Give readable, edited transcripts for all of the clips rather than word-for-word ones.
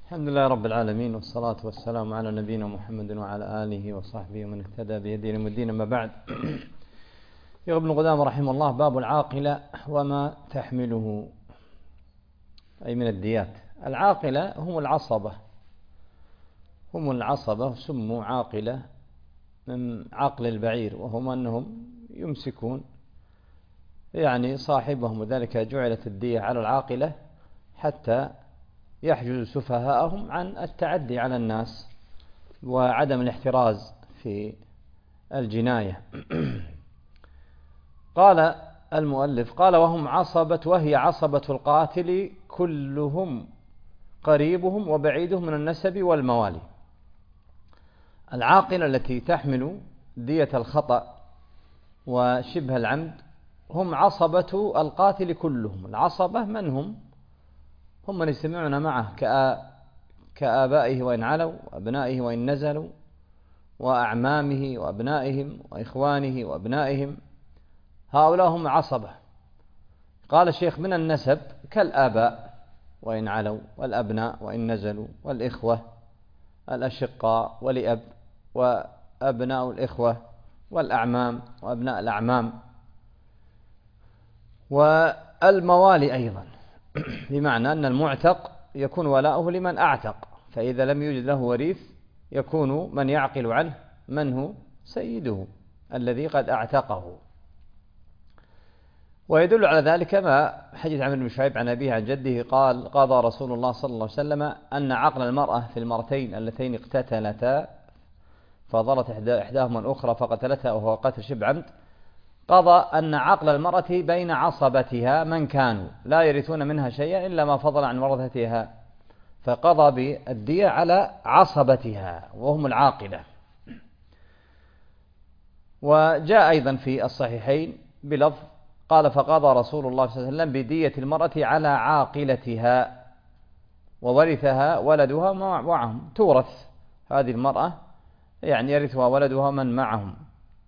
الحمد لله رب العالمين، والصلاة والسلام على نبينا محمد وعلى آله وصحبه ومن اهتدى بهديه إلى يوم الدين. أما بعد، يقول ابن قدامة رحمه الله: باب العاقلة وما تحمله، أي من الديات. العاقلة هم العصبة، سموا عاقلة من عقل البعير، وهم أنهم يمسكون يعني صاحبهم، وذلك جعلت الدية على العاقلة حتى يحجز سفهاءهم عن التعدي على الناس وعدم الاحتراز في الجناية. قال المؤلف: قال وهي عصبة القاتل كلهم قريبهم وبعيدهم من النسب والموالي. العاقلة التي تحمل دية الخطأ وشبه العمد هم عصبة القاتل كلهم. العصبة من هم من يجتمعون معه كآبائه وإن علوا، وأبنائه وإن نزلوا، وأعمامه وأبنائهم، وإخوانه وأبنائهم. هؤلاء هم عصبة. قال الشيخ: من النسب كالآباء وإن علوا، والأبناء وإن نزلوا، والإخوة الأشقاء ولأب وأبناء الإخوة، والأعمام وأبناء الأعمام، والموالي أيضا، بمعنى أن المعتق يكون ولاؤه لمن أعتق، فإذا لم يوجد له وريث يكون من يعقل عنه من هو سيده الذي قد أعتقه. ويدل على ذلك ما حديث عمرو بن شعيب عن أبيه عن جده قال: قضى رسول الله صلى الله عليه وسلم أن عقل المرأة في المرتين اللتين اقتتلتا فضلت إحداهما الأخرى فقتلتها وهو قتل شبه عمد، قضى أن عقل المرأة بين عصبتها من كانوا لا يرثون منها شيئا إلا ما فضل عن ورثتها، فقضى بالدية على عصبتها وهم العاقلة. وجاء أيضا في الصحيحين بلفظ قال: فقضى رسول الله صلى الله عليه وسلم بدية المرأة على عاقلتها وورثها ولدها معهم. تورث هذه المرأة، يعني يرثها ولدها من معهم.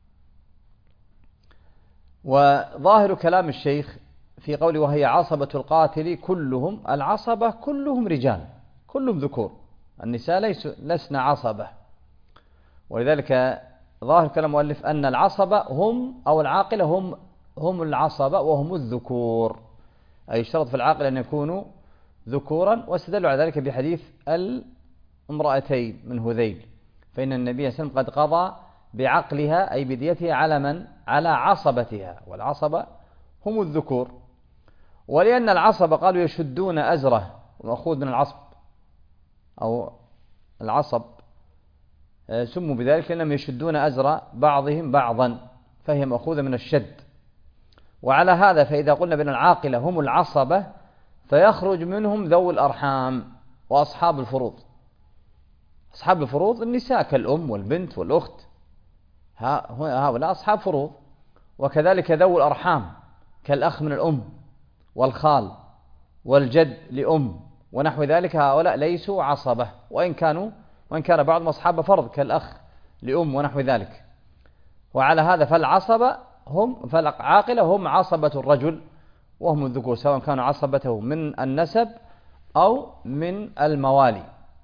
وظاهر كلام الشيخ في قوله وهي عصبة القاتل كلهم، العصبة كلهم رجال، كلهم ذكور، النساء لسن عصبة. ولذلك ظاهر كلام المؤلف أن العصبة هم أو العاقلة هم العصبة وهم الذكور، أي اشترط في العاقل أن يكونوا ذكورا. واستدلوا على ذلك بحديث الامرأتين من هذيل، فإن النبي صلى الله عليه وسلم قد قضى بعقلها أي بديتها على من؟ على عصبتها، والعصبة هم الذكور. ولأن العصبة قالوا يشدون أزره، ومأخوذ من العصب أو العصب، سموا بذلك لأنهم يشدون أزر بعضهم بعضا، فهي مأخوذة من الشد. وعلى هذا فإذا قلنا بأن العاقلة هم العصبة فيخرج منهم ذوي الأرحام وأصحاب الفروض. أصحاب الفروض النساء كالأم والبنت والأخت، هؤلاء أصحاب فروض. وكذلك ذوي الأرحام كالأخ من الأم والخال والجد لأم ونحو ذلك، هؤلاء ليسوا عصبة، وإن كان بعضهم أصحاب فرض كالأخ لأم ونحو ذلك. وعلى هذا فالعاقلة هم عصبة الرجل وهم الذكور، سواء كانوا عصبته من النسب أو من الموالي.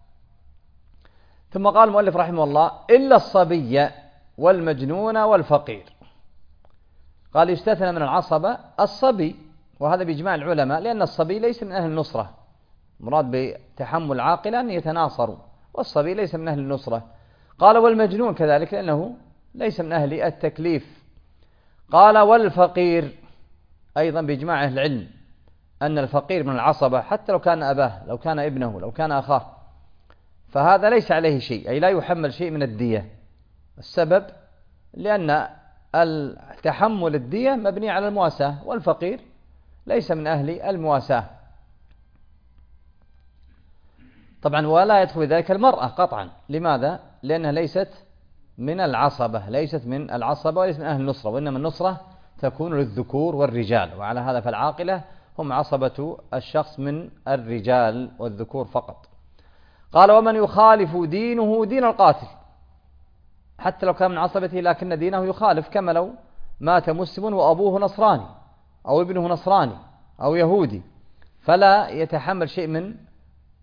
ثم قال المؤلف رحمه الله: إلا الصبي والمجنون والفقير. قال يستثنى من العصبة الصبي، وهذا بإجماع العلماء، لأن الصبي ليس من أهل النصرة. مراد بتحمل العاقلة أن يتناصروا، والصبي ليس من أهل النصرة. قال والمجنون كذلك لأنه ليس من أهل التكليف. قال والفقير أيضا بإجماع أهل العلم أن الفقير من العصبة، حتى لو كان أباه، لو كان ابنه، لو كان أخاه، فهذا ليس عليه شيء، أي لا يحمل شيء من الدية. السبب لأن تحمل الدية مبني على المواساة، والفقير ليس من أهل المواساة. طبعا ولا يدخل ذلك المرأة قطعا. لماذا؟ لأنها ليست من العصبة، وليست من أهل النصرة، وإنما النصرة تكون للذكور والرجال. وعلى هذا فالعاقلة هم عصبة الشخص من الرجال والذكور فقط. قال ومن يخالف دينه دين القاتل، حتى لو كان من عصبته لكن دينه يخالف، كما لو مات مسلم وأبوه نصراني أو ابنه نصراني أو يهودي، فلا يتحمل شيء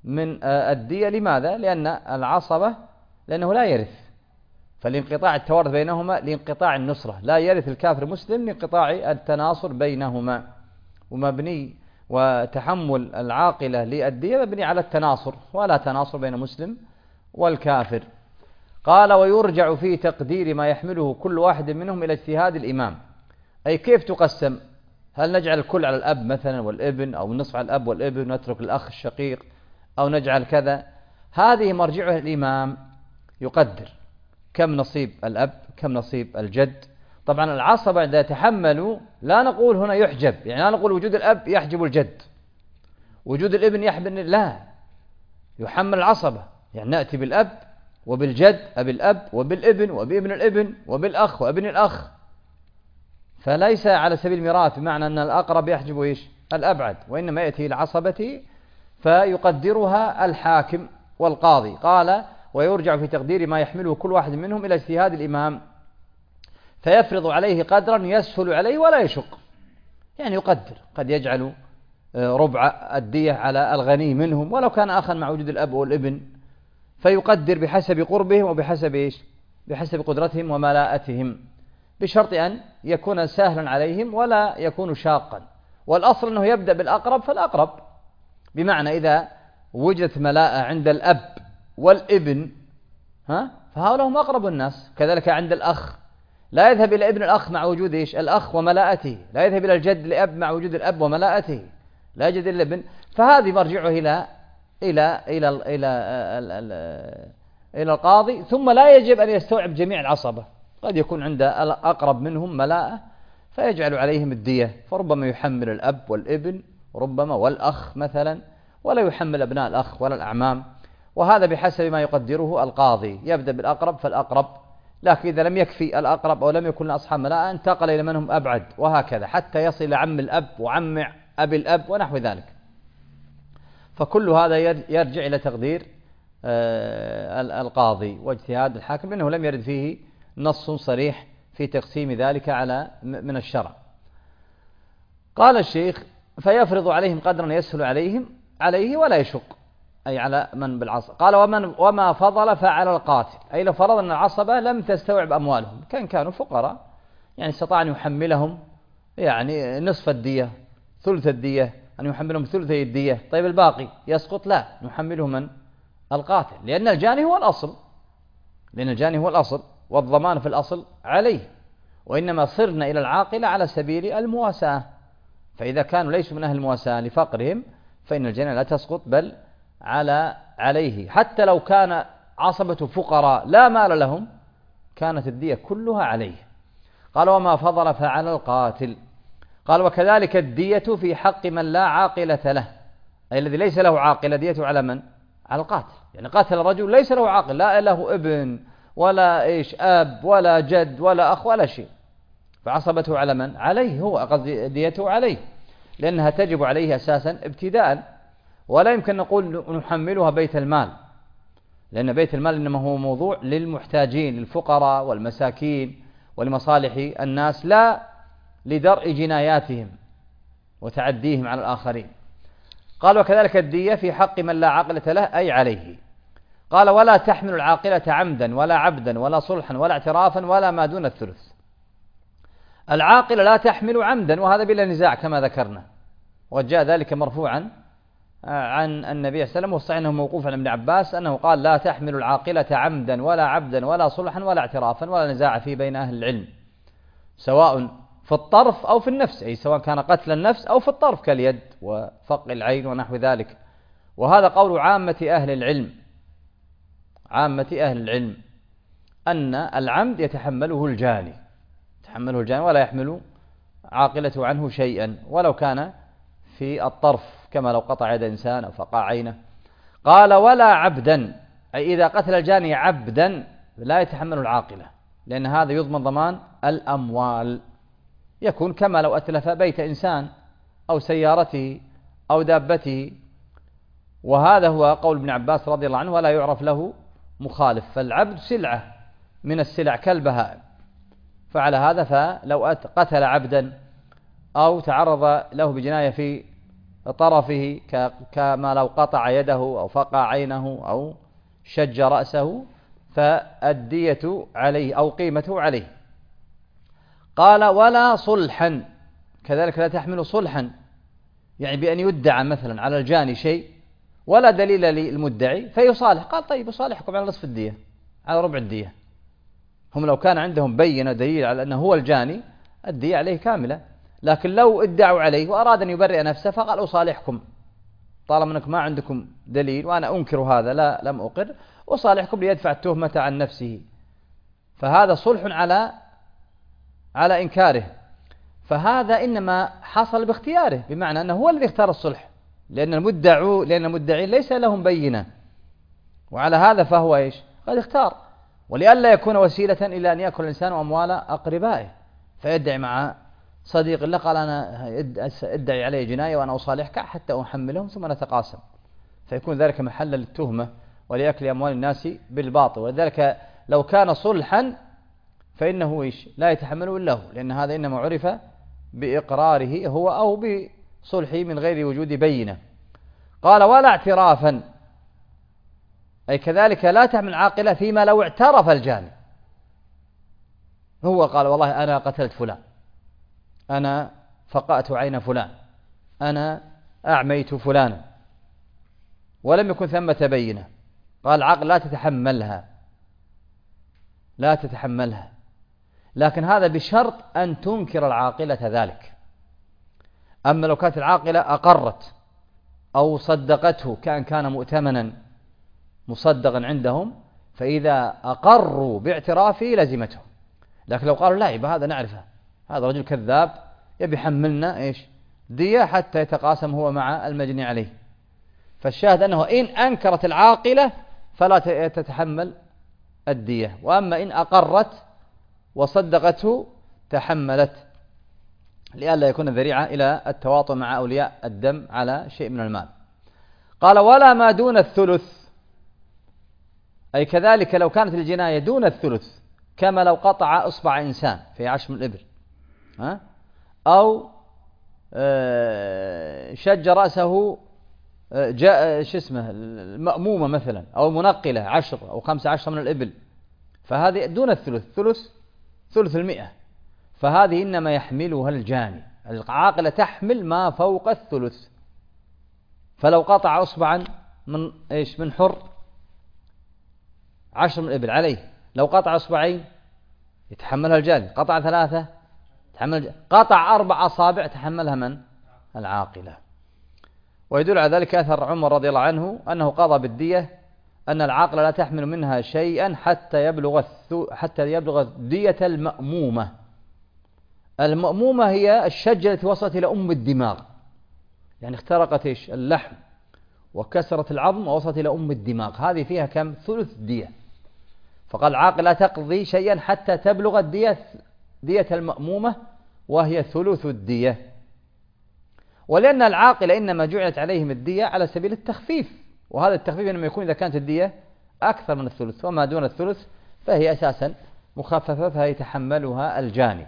من الدية. لماذا؟ لأن العصبة لأنه لا يرث، فالانقطاع التوارث بينهما لانقطاع النصرة، لا يرث الكافر مسلم لانقطاع التناصر بينهما، ومبني وتحمل العاقلة للدية مبني على التناصر، ولا تناصر بين مسلم والكافر. قال ويرجع في تقدير ما يحمله كل واحد منهم إلى اجتهاد الإمام. أي كيف تقسم؟ هل نجعل الكل على الأب مثلا والابن، أو النصف على الأب والابن ونترك الأخ الشقيق، أو نجعل كذا؟ هذه مرجعها الإمام يقدر كم نصيب الأب، كم نصيب الجد. طبعا العصبة إذا تحملوا لا نقول هنا يحجب، يعني لا نقول وجود الأب يحجب الجد، وجود الابن يحجب، لا، يحمل العصبة، يعني نأتي بالأب وبالجد، أبي الأب وبالابن وبابن الابن وبالأخ وابن الأخ، فليس على سبيل الميراث بمعنى أن الأقرب يحجب إيش الأبعد، وإنما يأتي العصبة فيقدرها الحاكم والقاضي. قال ويرجع في تقدير ما يحمله كل واحد منهم إلى اجتهاد الإمام فيفرض عليه قدرا يسهل عليه ولا يشق، يعني يقدر، قد يجعل ربع الدية على الغني منهم ولو كان أخا مع وجود الأب والابن، فيقدر بحسب قربهم وبحسب إيش، بحسب قدرتهم وملاءتهم، بشرط أن يكون سهلا عليهم ولا يكون شاقا. والأصل أنه يبدأ بالأقرب فالأقرب، بمعنى إذا وجدت ملاءة عند الأب والابن فهؤلاء هم أقرب الناس. كذلك عند الأخ، لا يذهب إلى ابن الأخ مع وجود إيش الأخ وملاءته، لا يذهب إلى الجد لأب مع وجود الأب وملاءته، لا يجد إلا الابن. فهذه مرجعه إلى القاضي. ثم لا يجب أن يستوعب جميع العصبة، قد يكون عند الأقرب منهم ملاءة فيجعل عليهم الدية، فربما يحمل الأب والابن ربما والأخ مثلا، ولا يحمل أبناء الأخ ولا الأعمام، وهذا بحسب ما يقدره القاضي. يبدأ بالأقرب فالأقرب، لكن إذا لم يكفي الأقرب أو لم يكن أصحاب ملاءة انتقل إلى من هم أبعد، وهكذا حتى يصل إلى عم الأب وعم أبي الأب ونحو ذلك. فكل هذا يرجع إلى تقدير القاضي واجتهاد الحاكم، لأنه لم يرد فيه نص صريح في تقسيم ذلك من الشرع. قال الشيخ فيفرض عليهم قدرا يسهل عليه ولا يشق، أي على من بالعصبة. قال وما فضل فعلى القاتل، أي لو فرض أن العصبة لم تستوعب أموالهم، كانوا فقراء، يعني استطاع أن يحملهم يعني نصف الدية، ثلث الدية، أن يحملهم ثلثي الدية، طيب الباقي يسقط؟ لا، نحمله من القاتل، لأن الجاني هو الأصل، والضمان في الأصل عليه، وإنما صرنا إلى العاقلة على سبيل المواساة. فإذا كانوا ليسوا من أهل المواساة لفقرهم فإن الجنة لا تسقط بل عليه، حتى لو كان عصبة فقراء لا مال لهم كانت الدية كلها عليه. قال وما فضل فعلى القاتل. قال وكذلك الدية في حق من لا عاقلة له، أي الذي ليس له عاقلة، ديته على من؟ على القاتل، يعني قاتل الرجل ليس له عاقل، لا له ابن ولا أب ولا جد ولا أخ ولا شيء، فعصبته على من؟ عليه، هو قصدي ديته عليه، لأنها تجب عليه أساسا ابتداء، ولا يمكن نقول نحملها بيت المال، لأن بيت المال إنما هو موضوع للمحتاجين، للفقراء والمساكين ولمصالح الناس، لا لدرء جناياتهم وتعديهم على الآخرين. قال وكذلك الدية في حق من لا عاقلة له، أي عليه. قال ولا تحمل العاقلة عمدا ولا عبدا ولا صلحا ولا اعترافا ولا ما دون الثلث. العاقلة لا تحمل عمدا، وهذا بلا نزاع كما ذكرنا، وجاء ذلك مرفوعا عن النبي صلى الله عليه وسلم، والصحيح أنه موقوف عن ابن عباس أنه قال لا تحمل العاقلة عمدا ولا عبدا ولا صلحا ولا اعترافا ولا نزاع فيه بين أهل العلم، سواء في الطرف أو في النفس، أي سواء كان قتل النفس أو في الطرف كاليد وفق العين ونحو ذلك. وهذا قول عامة أهل العلم أن العمد يتحمله الجاني ولا يحمل عاقلته عنه شيئا ولو كان في الطرف، كما لو قطع يد إنسان أو فقع عينه. قال ولا عبدا، أي إذا قتل الجاني عبدا لا يتحمل العاقلة، لأن هذا يضمن ضمان الأموال، يكون كما لو أتلف بيت إنسان أو سيارته أو دابته. وهذا هو قول ابن عباس رضي الله عنه، ولا يعرف له مخالف، فالعبد سلعة من السلع كالبهائم، فعلى هذا فلو قتل عبدا أو تعرض له بجناية في طرفه كما لو قطع يده أو فقع عينه أو شج رأسه، فالدية عليه أو قيمته عليه. قال ولا صلحا، كذلك لا تحمل صلحا، يعني بأن يدعى مثلا على الجاني شيء ولا دليل للمدعي فيصالح. قال طيب يصالحكم على نصف الدية، على ربع الدية. هم لو كان عندهم بينة دليل على أنه هو الجاني الدية عليه كاملة، لكن لو ادعوا عليه وأراد أن يبرئ نفسه فقال أصالحكم، طالما أنكم ما عندكم دليل وأنا أنكر هذا، لا لم أقر، أصالحكم ليدفع التهمة عن نفسه. فهذا صلح على إنكاره، فهذا إنما حصل باختياره، بمعنى أنه هو الذي اختار الصلح، لأن المدعين ليس لهم بينة، وعلى هذا فهو إيش؟ قد اختار. ولئلا يكون وسيلة إلى أن يأكل الإنسان أموال أقربائه فيدعي مع صديق له قال أنا ادعي علي جناية وأنا أصالحك حتى أحملهم ثم نتقاسم، فيكون ذلك محلا للتهمة وليأكل أموال الناس بالباطل. وذلك لو كان صلحا فإنه إيش؟ لا يتحمله إلا هو، لأن هذا إنما عرف بإقراره هو أو بصلحه من غير وجود بينة. قال ولا اعترافا، أي كذلك لا تحمل عاقلة فيما لو اعترف الجاني، هو قال والله أنا قتلت فلان، أنا فقأت عين فلان، أنا أعميت فلانا، ولم يكن ثمة بينة. قال العقل لا تتحملها، لكن هذا بشرط أن تنكر العاقلة ذلك. أما لو كانت العاقلة أقرت أو صدقته كان مؤتمنا مصدقا عندهم، فإذا أقروا باعترافه لزمتهم. لكن لو قالوا لا يبقى هذا نعرفه، هذا رجل كذاب يبي يحملنا إيش؟ دية حتى يتقاسم هو مع المجني عليه. فالشاهد أنه إن أنكرت العاقلة فلا تتحمل الدية، وأما إن أقرت وصدقته تحملت، لئلا يكون ذريعة إلى التواطؤ مع أولياء الدم على شيء من المال. قال ولا ما دون الثلث، أي كذلك لو كانت الجناية دون الثلث، كما لو قطع إصبع إنسان في عشم الإبل، أو شج رأسه المأمومة مثلا، أو منقلة 10 أو 15 من الإبل، فهذه دون الثلث، ثلث 100، فهذه إنما يحملها الجاني. العاقلة تحمل ما فوق الثلث. فلو قطع أصبعا من حر 10 من الإبل عليه، لو قطع أصبعين يتحملها الجاني، قطع 3 تحمل، قطع 4 أصابع تحملها من؟ العاقلة. ويدل على ذلك أثر عمر رضي الله عنه أنه قضى بالدية أن العاقلة لا تحمل منها شيئا حتى يبلغ دية المأمومة. المأمومة هي الشجة التي وصلت إلى الدماغ، يعني اخترقت اللحم وكسرت العظم ووصلت إلى الدماغ، هذه فيها كم؟ ثلث دية. فقال العاقل لا تقضي شيئا حتى تبلغ دية المأمومة وهي ثلث الدية. ولأن العاقل إنما جعلت عليهم الدية على سبيل التخفيف، وهذا التخفيف إنما يكون إذا كانت الدية أكثر من الثلث، وما دون الثلث فهي أساسا مخففة فيتحملها الجاني.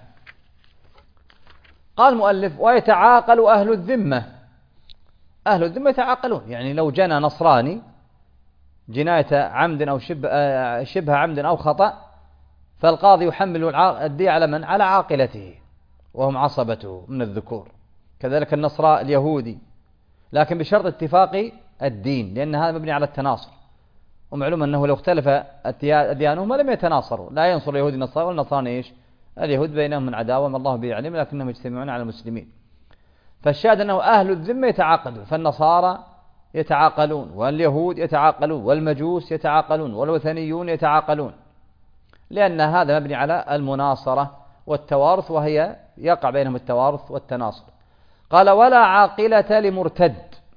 قال المؤلف ويتعاقل أهل الذمة. أهل الذمة يتعاقلون، يعني لو جنى نصراني جناية عمد أو شبه عمد أو خطأ، فالقاضي يحمل الدية على من؟ على عاقلته وهم عصبته من الذكور. كذلك النصراء اليهودي، لكن بشرط اتفاق الدين، لأن هذا مبني على التناصر، ومعلوم أنه لو اختلف أديانهما لم يتناصروا، لا ينصر اليهودي النصارى والنصراني اليهود بينهم من عداوة ما الله به يعلم، لكنهم يجتمعون على المسلمين. فالشاهد أنه أهل الذمة يتعاقدون، فالنصارى يتعاقلون، واليهود يتعاقلون، والمجوس يتعاقلون، والوثنيون يتعاقلون، لأن هذا مبني على المناصرة والتوارث، وهي يقع بينهم التوارث والتناصر. قال ولا عاقلة لمرتد،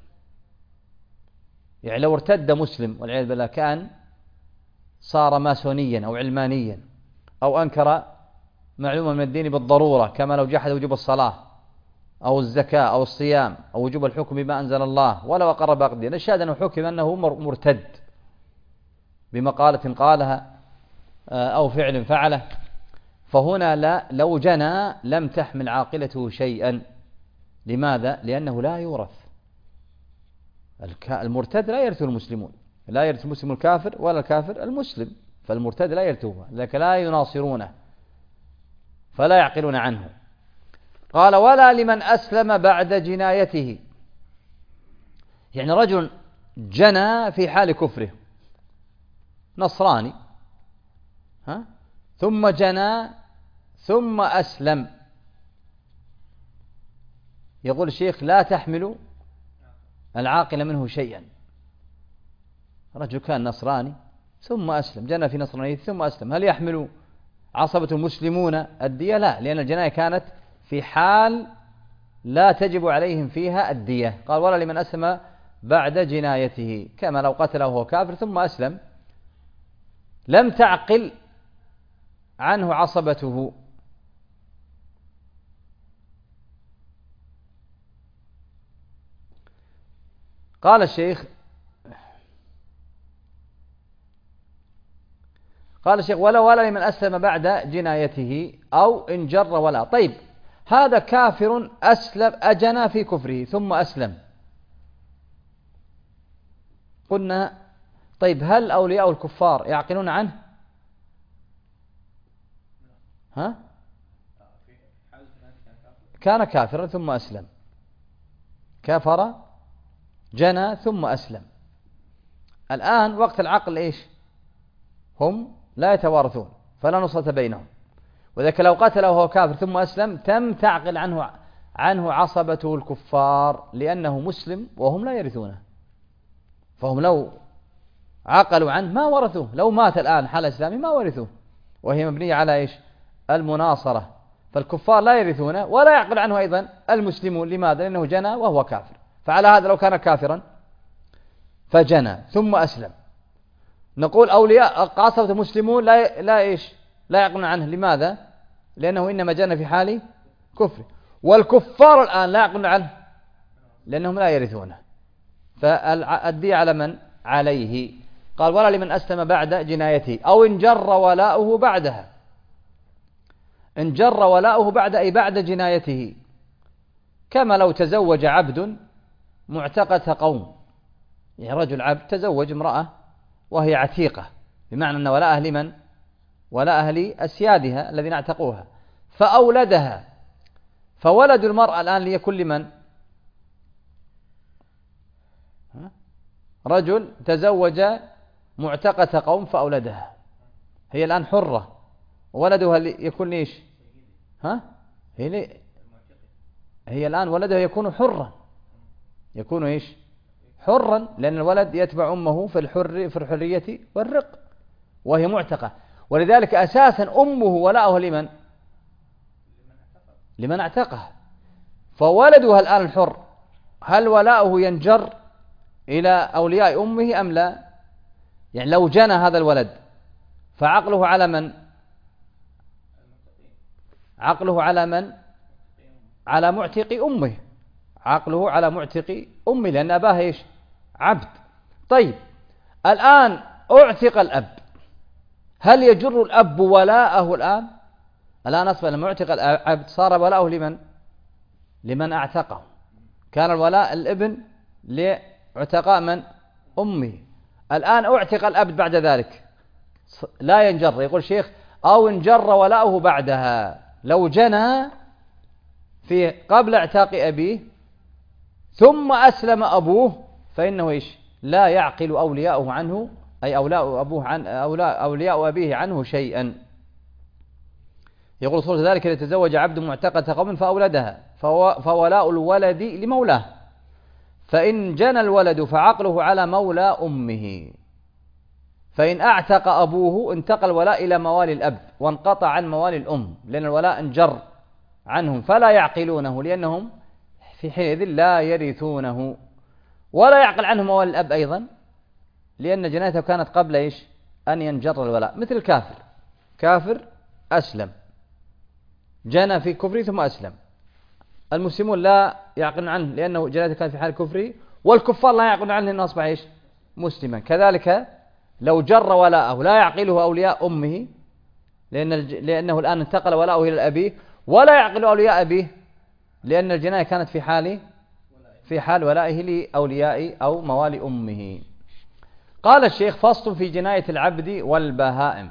يعني لو ارتد مسلم والعياذ بالله، كان صار ماسونيا أو علمانيا أو أنكر معلومة من الدين بالضرورة، كما لو جحد وجوب الصلاة أو الزكاة أو الصيام أو وجوب الحكم بما أنزل الله، ولو أقر باقي. الشاهد أنه حكم أنه مرتد بمقالة قالها أو فعل فعله، فهنا لو جنى لم تحمل عاقلته شيئا. لماذا؟ لأنه لا يورث، المرتد لا يرثه المسلمون، لا يرث المسلم الكافر ولا الكافر المسلم، فالمرتد لا يرثه، لكن لا يناصرونه فلا يعقلون عنه. قال ولا لمن أسلم بعد جنايته، يعني رجل جنى في حال كفره، نصراني ثم جنى ثم أسلم، يقول الشيخ لا تحمل العاقل منه شيئا. رجل كان نصراني ثم أسلم، جنى في نصرانية ثم أسلم، هل يحمل عصبة المسلمون الدية؟ لا، لأن الجناية كانت في حال لا تجب عليهم فيها الدية. قال ولا لمن أسلم بعد جنايته، كما لو قتله وهو كافر ثم أسلم لم تعقل عنه عصبته. قال الشيخ ولا لمن أسلم بعد جنايته أو إن جر ولا. طيب هذا كافر أسلم، أجنى في كفره ثم أسلم، قلنا طيب هل أولياء الكفار يعقلون عنه؟ كان كافرا ثم أسلم، كفر جنى ثم أسلم، الآن وقت العقل إيش؟ هم لا يتوارثون فلا نصرة بينهم، وذلك لو قتله وهو كافر ثم أسلم تم تعقل عنه عصبته الكفار، لأنه مسلم وهم لا يرثونه، فهم لو عقلوا عنه ما ورثوه، لو مات الآن حال إسلامي ما ورثوه، وهي مبنية على إيش؟ المناصرة، فالكفار لا يرثونه ولا يعقل عنه أيضا المسلمون. لماذا؟ لأنه جنى وهو كافر. فعلى هذا لو كان كافرا فجنى ثم أسلم نقول أولياء عصبة المسلمون لا يعقلون عنه. لماذا؟ لأنه إنما جنى في حال كفر، والكفار الآن لا يعقلون عنه لأنهم لا يرثونه، فالدية على من؟ عليه. قال ولا لمن أسلم بعد جنايته أو إن جر ولاؤه بعدها. إن جر ولاؤه بعد أي بعد جنايته، كما لو تزوج عبد معتقة قوم، يعني رجل عبد تزوج امرأة وهي عتيقة، بمعنى أن ولاء أهل من؟ ولاء أهل أسيادها الذين اعتقوها، فأولدها، فولد المرأة الآن ليكون لمن؟ رجل تزوج معتقة قوم فأولدها، هي الآن حرة، ولدها يكون ليش؟ هي الآن ولدها يكون حرا، يكون إيش؟ حرا، لأن الولد يتبع أمه في الحرية والرق، وهي معتقة، ولذلك أساسا أمه ولاؤها لمن؟ لمن اعتقه، فولدها الآن الحر هل ولاؤه ينجر إلى أولياء أمه أم لا؟ يعني لو جنى هذا الولد فعقله على من؟ عقله على من؟ على معتق أمه، عقله على معتق أمه، لأن أباه إيش؟ عبد. طيب الآن أعتق الأب، هل يجر الأب ولاءه الآن أصبح لما أعتق العبد صار ولاءه لمن؟ لمن أعتقه، كان الولاء الابن لعتقاء من؟ أمه، الآن أعتق الأب بعد ذلك لا ينجر. يقول الشيخ أو انجر ولاؤه بعدها، لو جنى في قبل اعتاق أبيه ثم أسلم أبوه فإنه إيش؟ لا يعقل أولياؤه عنه، أي أولياء أبيه عنه شيئا. يقول صورة ذلك يتزوج عبد معتقة قوم فأولدها فولاء الولد لمولاه، فإن جنى الولد فعقله على مولى أمه، فإن أعتق أبوه انتقل الولاء إلى موالي الأب وانقطع عن موالي الأم، لأن الولاء انجر عنهم فلا يعقلونه، لأنهم في حينئذ لا يرثونه، ولا يعقل عنه موالي الأب أيضا، لأن جنايته كانت قبل إيش؟ أن ينجر الولاء. مثل الكافر، كافر أسلم جنى في كفره ثم أسلم، المسلمون لا يعقلون عنه لأنه جنايته كانت في حال كفره، والكفار لا يعقلون عنه لأنه أصبح إيش؟ مسلما. كذلك لو جر ولاءه لا يعقله أولياء أمه لأنه الآن انتقل ولاءه إلى أبيه، ولا يعقل أولياء أبيه لأن الجناية كانت في في حال ولائه لأولياء أو موالي أمه. قال الشيخ: فصل في جناية العبد والبهائم.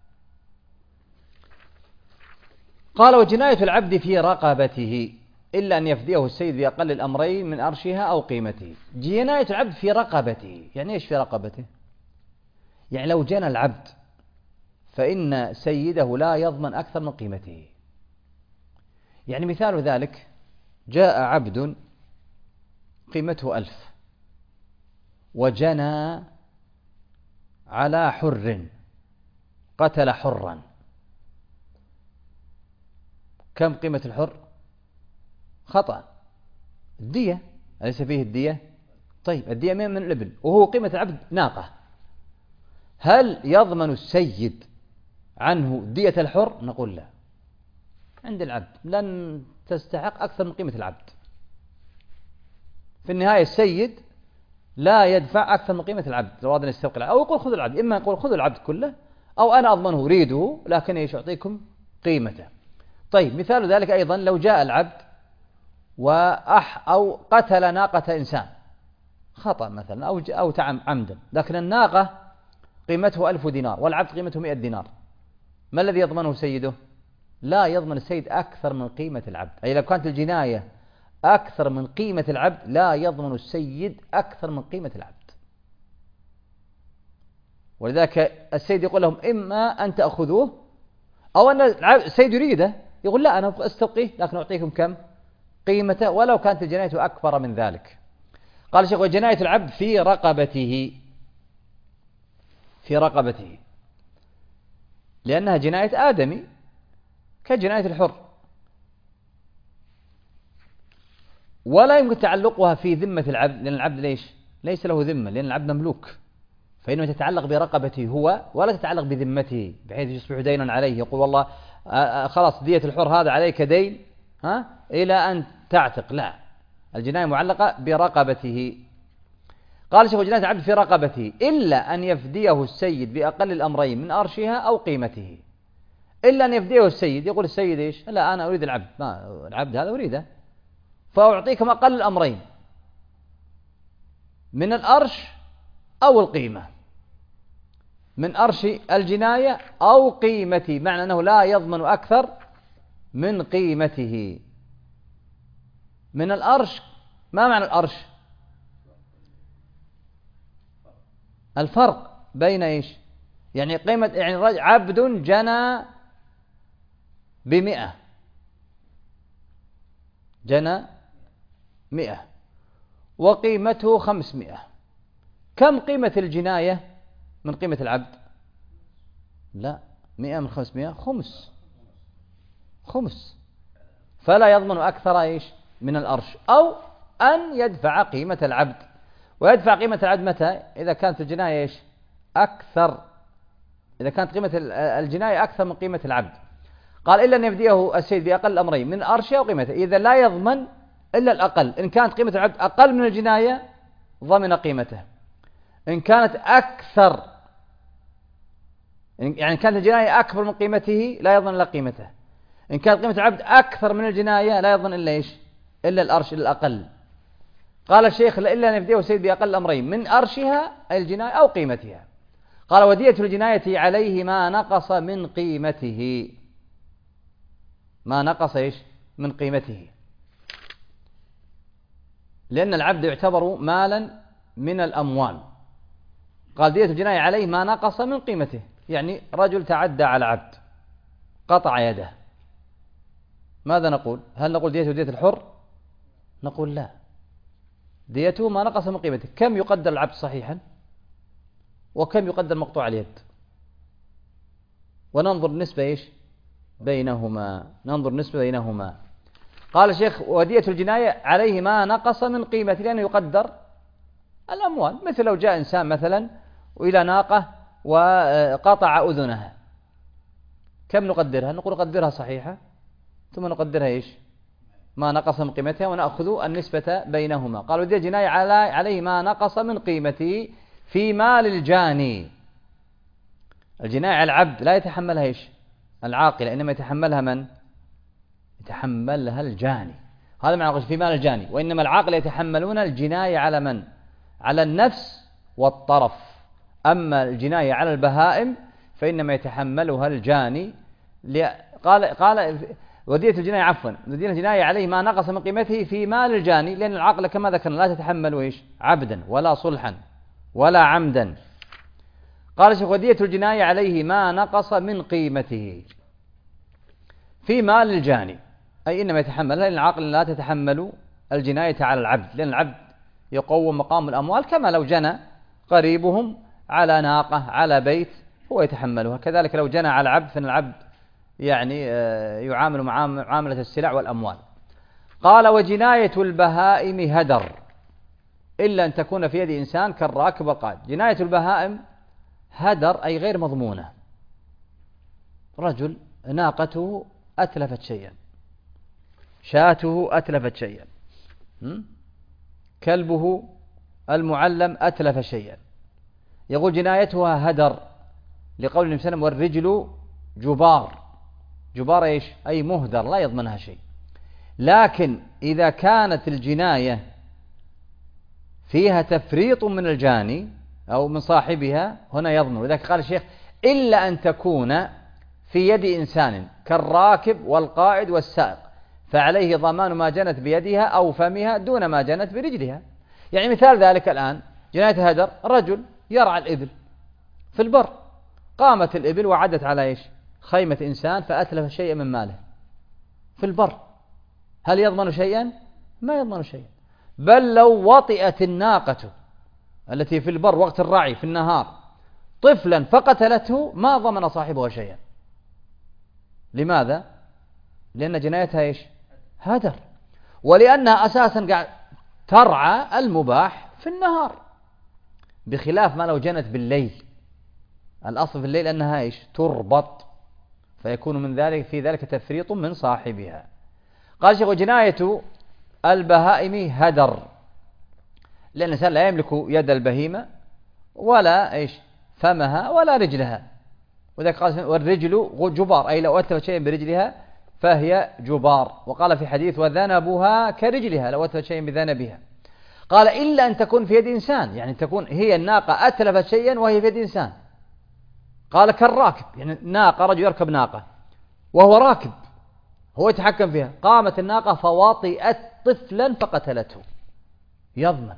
قال: وجناية العبد في رقبته إلا أن يفديه السيد بأقل الأمرين من أرشها أو قيمته. جناية العبد في رقبته، يعني إيش في رقبته؟ يعني لو جنى العبد فإن سيده لا يضمن أكثر من قيمته. يعني مثال ذلك: جاء عبد قيمته 1000 وجنى على حر، قتل حرا، كم قيمة الحر؟ خطأ الدية، أليس فيه الدية؟ طيب الدية من الإبل، وهو قيمة العبد ناقة، هل يضمن السيد عنه دية الحر؟ نقول لا، عند العبد لن تستحق أكثر من قيمة العبد. في النهاية السيد لا يدفع أكثر من قيمة العبد لو أراد أن يستوقع العبد، أو يقول خذوا العبد، إما يقول خذوا العبد كله، أو أنا أضمنه أريده لكن إيش أعطيكم قيمته. طيب مثال ذلك أيضا: لو جاء العبد أو قتل ناقة إنسان خطأ مثلا أو عمدا، لكن الناقة قيمته 1000 دينار والعبد قيمته 100 دينار، ما الذي يضمنه سيده؟ لا يضمن السيد أكثر من قيمة العبد، أي لو كانت الجناية أكثر من قيمة العبد لا يضمن السيد أكثر من قيمة العبد. ولذلك السيد يقول لهم: إما أن تأخذوه، أو أن السيد يريده يقول: لا أنا أستبقيه لكن أعطيكم كم قيمته ولو كانت الجناية أكبر من ذلك. قال الشيخ: وجناية العبد في رقبته، في رقبته لأنها جناية آدمي كجناية الحر، ولا يمكن تعلقها في ذمة العبد، لأن العبد ليس له ذمة، لأن العبد مملوك، فإنه تتعلق برقبته هو ولا تتعلق بذمته بحيث يصبح دينا عليه، يقول والله خلاص دية الحر هذا عليك دين إلى أن تعتق، لا، الجناية معلقة برقبته. قال شيخ: جناية العبد في رقبته إلا أن يفديه السيد بأقل الأمرين من أرشها أو قيمته. إلا أن يفديه السيد، يقول السيد إيش؟ لا أنا أريد العبد، ما العبد هذا أريده، فأعطيكم أقل الأمرين من الأرش أو القيمة، من أرش الجناية أو قيمته، معنى أنه لا يضمن أكثر من قيمته. من الأرش، ما معنى الأرش؟ الفرق بين إيش؟ يعني قيمة، يعني عبد جنى ب100، جنى 100 وقيمته 500، كم قيمة الجناية من قيمة العبد؟ لا، 100 من 500 خمس، فلا يضمن أكثر إيش من الأرش، أو أن يدفع قيمة العبد. ويدفع قيمة العبد متى؟ إذا كانت الجناية إيش؟ أكثر، إذا كانت قيمة الجناية أكثر من قيمة العبد. قال: إلا أن يفديه السيد بأقل الأمرين من أرشها أو قيمته، إذا لا يضمن إلا الأقل. إن كانت قيمة العبد أقل من الجناية ضمن قيمته، إن كانت أكثر، يعني كانت الجناية أكبر من قيمته لا يضمن إلا قيمته، إن كانت قيمة العبد أكثر من الجناية لا يضمن إلا إيش؟ إلا الأرش، إلا الأقل. قال الشيخ: إلا أن يفديه السيد بأقل الأمرين من أرشها أي الجناية أو قيمتها. قال: ودية الجناية عليه ما نقص من قيمته، ما نقص إيش؟ من قيمته، لأن العبد يعتبر مالا من الأموال. قال: دية الجناية عليه ما نقص من قيمته، يعني رجل تعدى على عبد قطع يده، ماذا نقول؟ هل نقول ديته دية الحر؟ نقول لا، ديته ما نقص من قيمته. كم يقدر العبد صحيحا وكم يقدر مقطوع اليد؟ وننظر النسبة إيش بينهما، ننظر النسبة بينهما. قال الشيخ: ودية الجناية عليه ما نقص من قيمته، لأنه يقدر الأموال، مثل لو جاء إنسان مثلا وإلى ناقة وقطع أذنها، كم نقدرها؟ نقول نقدرها صحيحة، ثم نقدرها إيش؟ ما نقص من قيمتها، ونأخذ النسبة بينهما. قال: ودية الجناية عليه ما نقص من قيمته في مال الجاني. الجناية على العبد لا يتحملها إيش؟ العاقل، إنما يتحملها من؟ يتحملها الجاني. هذا معنى في مال الجاني. وإنما العقل يتحملون الجناية على من؟ على النفس والطرف. أما الجناية على البهائم فإنما يتحملها الجاني. قال ودية الجناية عفوا ودية الجناية عليه ما نقص من قيمته في مال الجاني، لأن العقل كما ذكرنا لا تتحمل إيش؟ عبدا ولا صلحا ولا عمدا. قال الشيخ ودية الجناية عليه ما نقص من قيمته في مال الجاني، أي إنما يتحمل، لأن العقل لا تتحمل الجناية على العبد، لأن العبد يقوم مقام الأموال كما لو جنى قريبهم على ناقة على بيت هو يتحملها، كذلك لو جنى على عبد فإن العبد يعني يعامل معاملة السلع والأموال. قال وجناية البهائم هدر إلا أن تكون في يد إنسان كالراكب والقائد. جناية البهائم هدر أي غير مضمونة. رجل ناقته أتلفت شيئا، شاته أتلفت شيئا، كلبه المعلم أتلف شيئا، يقول جنايتها هدر لقول النبي صلى الله عليه وسلم والرجل جبار. جبار إيش؟ أي مهدر لا يضمنها شيء. لكن إذا كانت الجناية فيها تفريط من الجاني أو من صاحبها هنا يضمن. وذلك قال الشيخ إلا أن تكون في يد إنسان كالراكب والقائد والسائق فعليه ضمان ما جنت بيدها أو فمها دون ما جنت برجلها. يعني مثال ذلك الآن جناية هدر، رجل يرعى الإبل في البر، قامت الإبل وعدت على إيش؟ خيمة إنسان فأتلف شيئا من ماله في البر، هل يضمن شيئا؟ ما يضمن شيئا. بل لو وطئت الناقة التي في البر وقت الرعي في النهار طفلا فقتلته ما ضمن صاحبها شيئا. لماذا؟ لأن جنايتها إيش؟ هدر، ولأنها أساسا قاعد ترعى المباح في النهار، بخلاف ما لو جنت بالليل. الأصل في الليل أنها إيش؟ تربط، فيكون من ذلك في ذلك تفريط من صاحبها. قال شيخ وجناية البهائم هدر، لأن الإنسان لا يملك يد البهيمة ولا إيش؟ فمها ولا رجلها. وذلك قال والرجل جبار، أي لو أتلفت شيئا برجلها فهي جبار. وقال في حديث وذنبها كرجلها لو أتلفت شيئا بذنبها. قال إلا أن تكون في يد إنسان، يعني تكون هي الناقة أتلفت شيئا وهي في يد إنسان. قال كالراكب، يعني ناقة، رجل يركب ناقة وهو راكب هو يتحكم فيها، قامت الناقة فواطئت طفلا فقتلته، يضمن،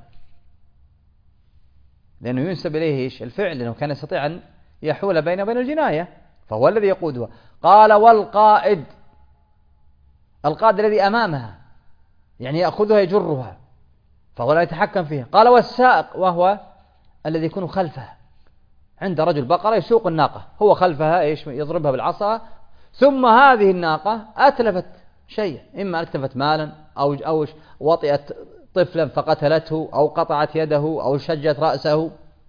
لأنه ينسب إليه إيش؟ الفعل، لأنه كان يستطيع أن يحول بينه وبين الجناية فهو الذي يقودها. قال والقائد، القائد الذي أمامها يعني يأخذها يجرها فهو لا يتحكم فيها. قال والسائق وهو الذي يكون خلفها، عند رجل بقرة يسوق الناقة هو خلفها إيش؟ يضربها بالعصا، ثم هذه الناقة أتلفت شيئا، إما أتلفت مالا أو وطئت طفلا فقتلته أو قطعت يده أو شجت رأسه،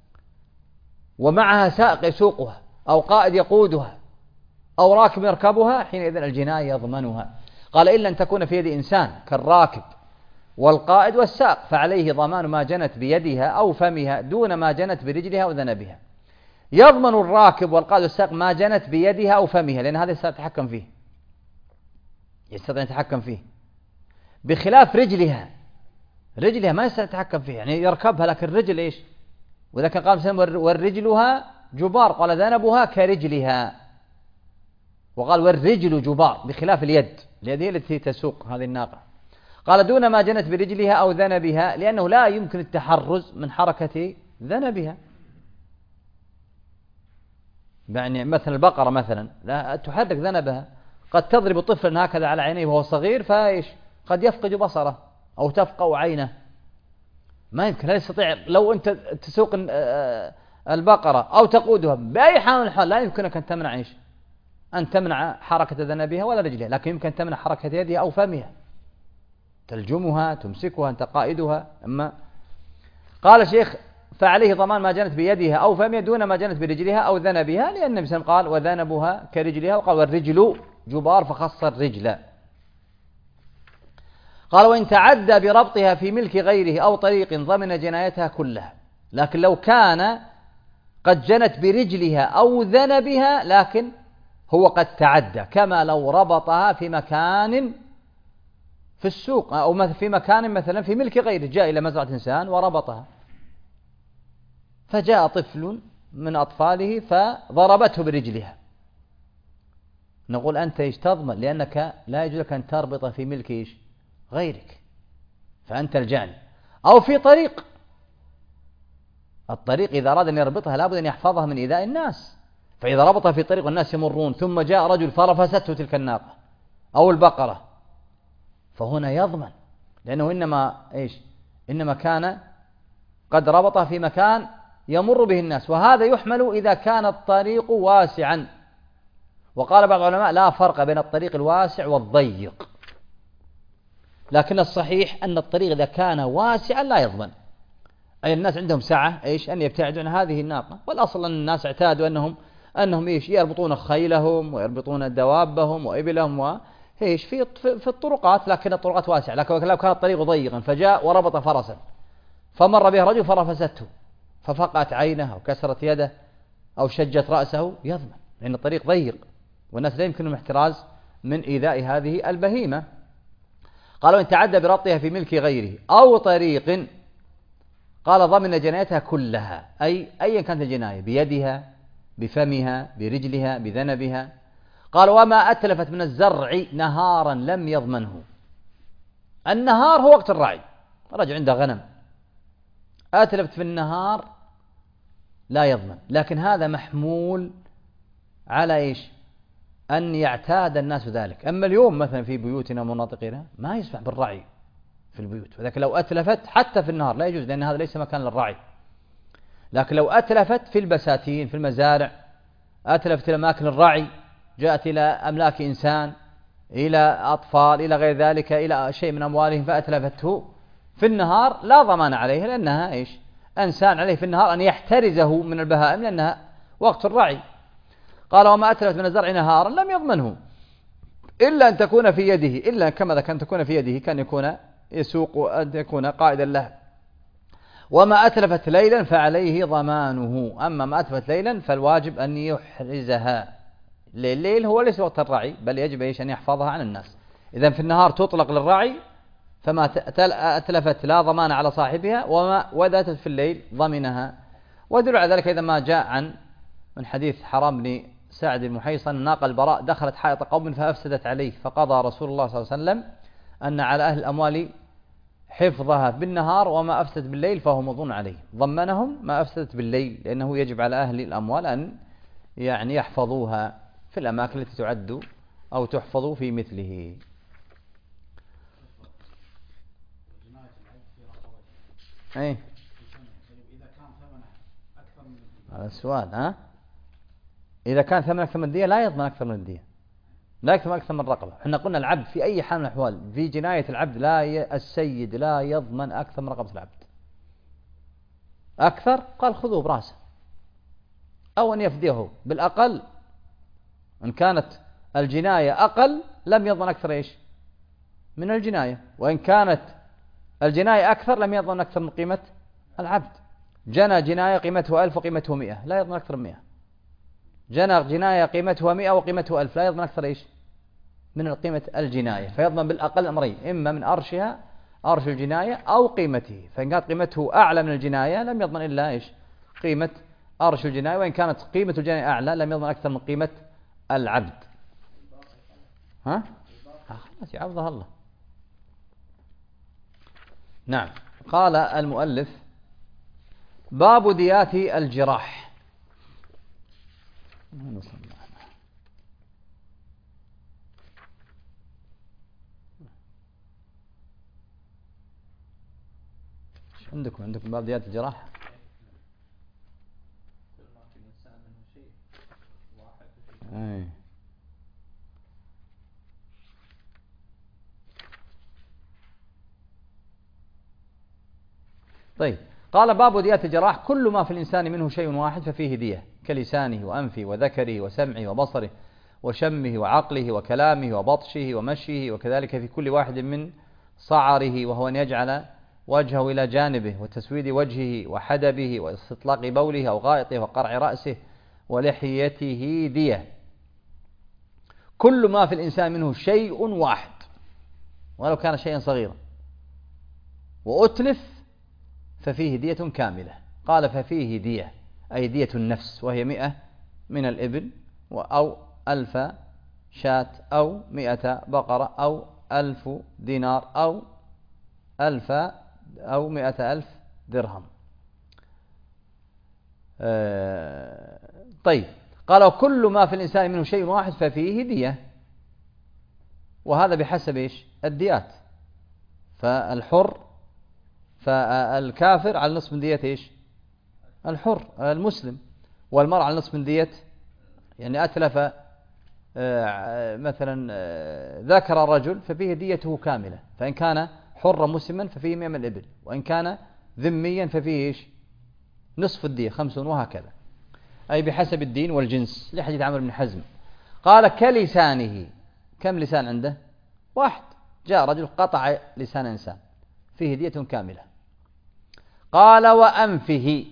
ومعها سائق يسوقها أو قائد يقودها أو راكب يركبها، حينئذ الجناية يضمنها. قال إلا أن تكون في يد إنسان كالراكب والقائد والسائق فعليه ضمان ما جنت بيدها أو فمها دون ما جنت برجلها وذنبها. يضمن الراكب والقائد والسائق ما جنت بيدها أو فمها، لأن هذا يتحكم فيه، يستطيع أن يتحكم فيه، بخلاف رجلها. رجلها ما يستطيع يتحكم فيه، يعني يركبها لكن الرجل إيش؟ وذلك قال والرجلها جبار، قال ذنبها كرجلها، وقال والرجل جبار بخلاف اليد، اليد هي التي تسوق هذه الناقة. قال دون ما جنت برجلها أو ذنبها، لأنه لا يمكن التحرز من حركة ذنبها. يعني مثلا البقرة مثلا لا تحرك ذنبها، قد تضرب طفلا هكذا على عينيه وهو صغير فإيش؟ قد يفقد بصره أو تفقأ عينه، ما يمكن، لا يستطيع. لو أنت تسوق البقرة أو تقودها بأي حال من الحال لا يمكنك أن تمنع إيش؟ أن تمنع حركة ذنبها ولا رجلها، لكن يمكن أن تمنع حركة يدها أو فمها، تلجمها تمسكها أنت قائدها. أما قال الشيخ فعليه ضمان ما جنت بيدها أو فمها دون ما جنت برجلها أو ذنبها، لأن النبي صلى الله عليه وسلم قال وذنبها كرجلها، وقال والرجل جبار فخص الرجل. قال وإن تعدى بربطها في ملك غيره أو طريق ضمن جنايتها كلها، لكن لو كان قد جنت برجلها أو ذنبها لكن هو قد تعدى، كما لو ربطها في مكان في السوق أو في مكان مثلا في ملك غيره، جاء إلى مزرعة إنسان وربطها، فجاء طفل من أطفاله فضربته برجلها، نقول أنت إيش تضمن؟ لأنك لا يجوز لك أن تربط في ملك إيش غيرك، فأنت الجاني. أو في طريق، الطريق إذا أراد أن يربطها لابد أن يحفظها من إيذاء الناس، فإذا ربطها في طريق والناس يمرون ثم جاء رجل فرفسته تلك الناقة أو البقرة، فهنا يضمن، لأنه إنما كان قد ربطها في مكان يمر به الناس، وهذا يحمل إذا كان الطريق واسعا. وقال بعض العلماء لا فرق بين الطريق الواسع والضيق، لكن الصحيح أن الطريق إذا كان واسعا لا يضمن، أي الناس عندهم سعة أن يبتعدوا عن هذه الناقة، والأصل أن الناس اعتادوا أنهم يربطون خيلهم ويربطون دوابهم وإبلهم في الطرقات، لكن الطرقات واسعة. لكن لو كان الطريق ضيقا فجاء وربط فرسا فمر به رجل فرفسته ففقعت عينه أو كسرت يده أو شجت رأسه، يضمن، لأن الطريق ضيق والناس لا يمكنهم احتراز من إيذاء هذه البهيمة. قالوا إن تعدى بربطها في ملك غيره أو طريق، قال ضمن جنايتها كلها، أي أيا كانت الجناية، بيدها بفمها برجلها بذنبها. قال وما أتلفت من الزرع نهارا لم يضمنه. النهار هو وقت الرعي، رجل عنده غنم أتلفت في النهار لا يضمن، لكن هذا محمول على أن يعتاد الناس ذلك. أما اليوم مثلا في بيوتنا ومناطقنا ما يسمح بالرعي في البيوت، وذلك لو أتلفت حتى في النهار لا يجوز، لأن هذا ليس مكان للرعي. لكن لو أتلفت في البساتين في المزارع، أتلفت إلى أماكن الرعي، جاءت إلى أملاك إنسان، إلى أطفال، إلى غير ذلك، إلى شيء من أموالهم فأتلفته في النهار لا ضمان عليه، لأنها إنسان عليه في النهار أن يحترزه من البهائم لأنها وقت الرعي. قال وما أتلفت من الزرع نهارا لم يضمنه إلا أن تكون في يده، إلا كما كان تكون في يده كان يكون يسوق أن يكون قائدا له. وما أتلفت ليلا فعليه ضمانه، أما ما أتلفت ليلا فالواجب أن يحرزها. الليل هو ليس وقت الرعي، بل يجب أن يحفظها عن الناس. إذن في النهار تطلق للرعي، فما أتلفت لا ضمان على صاحبها، وإذا أتت في الليل ضمنها. ودل على ذلك إذا ما جاء من حديث حرام بن سعد المحيصن ناقة البراء دخلت حائط قوم فأفسدت عليه، فقضى رسول الله صلى الله عليه وسلم أن على أهل الأموال حفظها بالنهار، وما أفسدت بالليل فهو مضمون عليه. ضمنهم ما أفسدت بالليل، لأنه يجب على أهل الأموال أن يحفظوها في الأماكن التي تعد أو تحفظ في مثله. هذا السؤال. إذا كان ثمن أكثر من الدية لا يضمن أكثر من الدية، لا يكتم أكثر من الرقبة. احنا قلنا العبد في أي حال من الأحوال في جناية العبد السيد لا يضمن أكثر من رقبة العبد. أكثر قال خذوه براسه، أو أن يفديه بالأقل. إن كانت الجناية أقل لم يضمن أكثر من الجناية، وإن كانت الجناية أكثر لم يضمن أكثر من قيمة العبد. جنى جناية قيمته 1000 وقيمته 100 لا يضمن أكثر من 100. جنى جناية قيمتها 100 وقيمته 1000 لا يضمن أكثر من قيمة الجناية، فيضمن بالأقل أمرين، إما من أرشها أرش الجناية أو قيمته. فإن كانت قيمته أعلى من الجناية لم يضمن إلا قيمة أرش الجناية، وإن كانت قيمة الجناية أعلى لم يضمن أكثر من قيمة العبد. خلاص يعوضها الله. نعم. قال المؤلف باب ديات الجراح. عندكم باب ديات الجراح؟ طيب. قال باب ديات الجراح كل ما في الإنسان منه شيء واحد ففيه دية، كلسانه وأنفه وذكره وسمعه وبصره وشمه وعقله وكلامه وبطشه ومشيه، وكذلك في كل واحد من صعره، وهو أن يجعل وجهه إلى جانبه، وتسويد وجهه وحدبه واستطلاق بوله أو غائطه وقرع رأسه ولحيته دية. كل ما في الإنسان منه شيء واحد، ولو كان شيئا صغيرا، وأتلف ففيه دية كاملة. قال ففيه دية أي دية النفس، وهي 100 من الإبل، أو 1000 شاة، أو 100 بقرة، أو 1000 دينار، أو 100,000 درهم. طيب، قال وكل ما في الإنسان منه شيء واحد ففيه دية، وهذا بحسب إيش؟ الديات. فالحر، فالكافر على نصف من دية إيش؟ الحر المسلم، والمرء على نصف من دية، يعني أتلف مثلا ذكر الرجل ففيه ديته كاملة، فإن كان حرا مسلما ففيه 100 من الإبل، وإن كان ذميا ففيه إيش؟ نصف الدية 50، وهكذا، أي بحسب الدين والجنس، لحديث عمرو بن حزم. قال كلسانه، كم لسان عنده؟ واحد، جاء رجل قطع لسان إنسان فيه دية كاملة. قال وأنفه،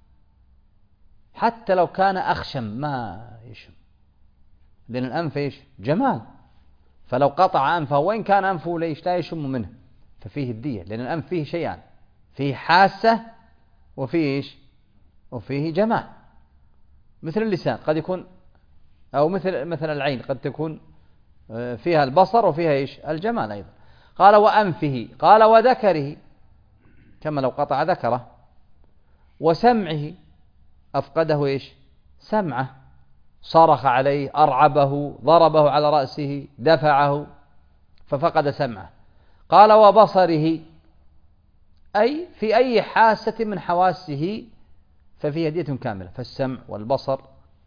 حتى لو كان أخشم ما يشم، لأن الأنف إيش؟ جمال، فلو قطع أنفه وإن كان أنفه ليش لا يشم منه ففيه الدية، لأن الأنف فيه شيئان، فيه حاسة وفيه إيش؟ وفيه جمال. مثل اللسان قد يكون، أو مثل العين قد تكون فيها البصر وفيها إيش؟ الجمال أيضا. قال وأنفه، قال وذكره، كما لو قطع ذكره، وسمعه، أفقده إيش؟ سمعه، صرخ عليه، أرعبه، ضربه على رأسه، دفعه ففقد سمعه. قال وبصره، أي في أي حاسة من حواسه ففيها دية كاملة، فالسمع والبصر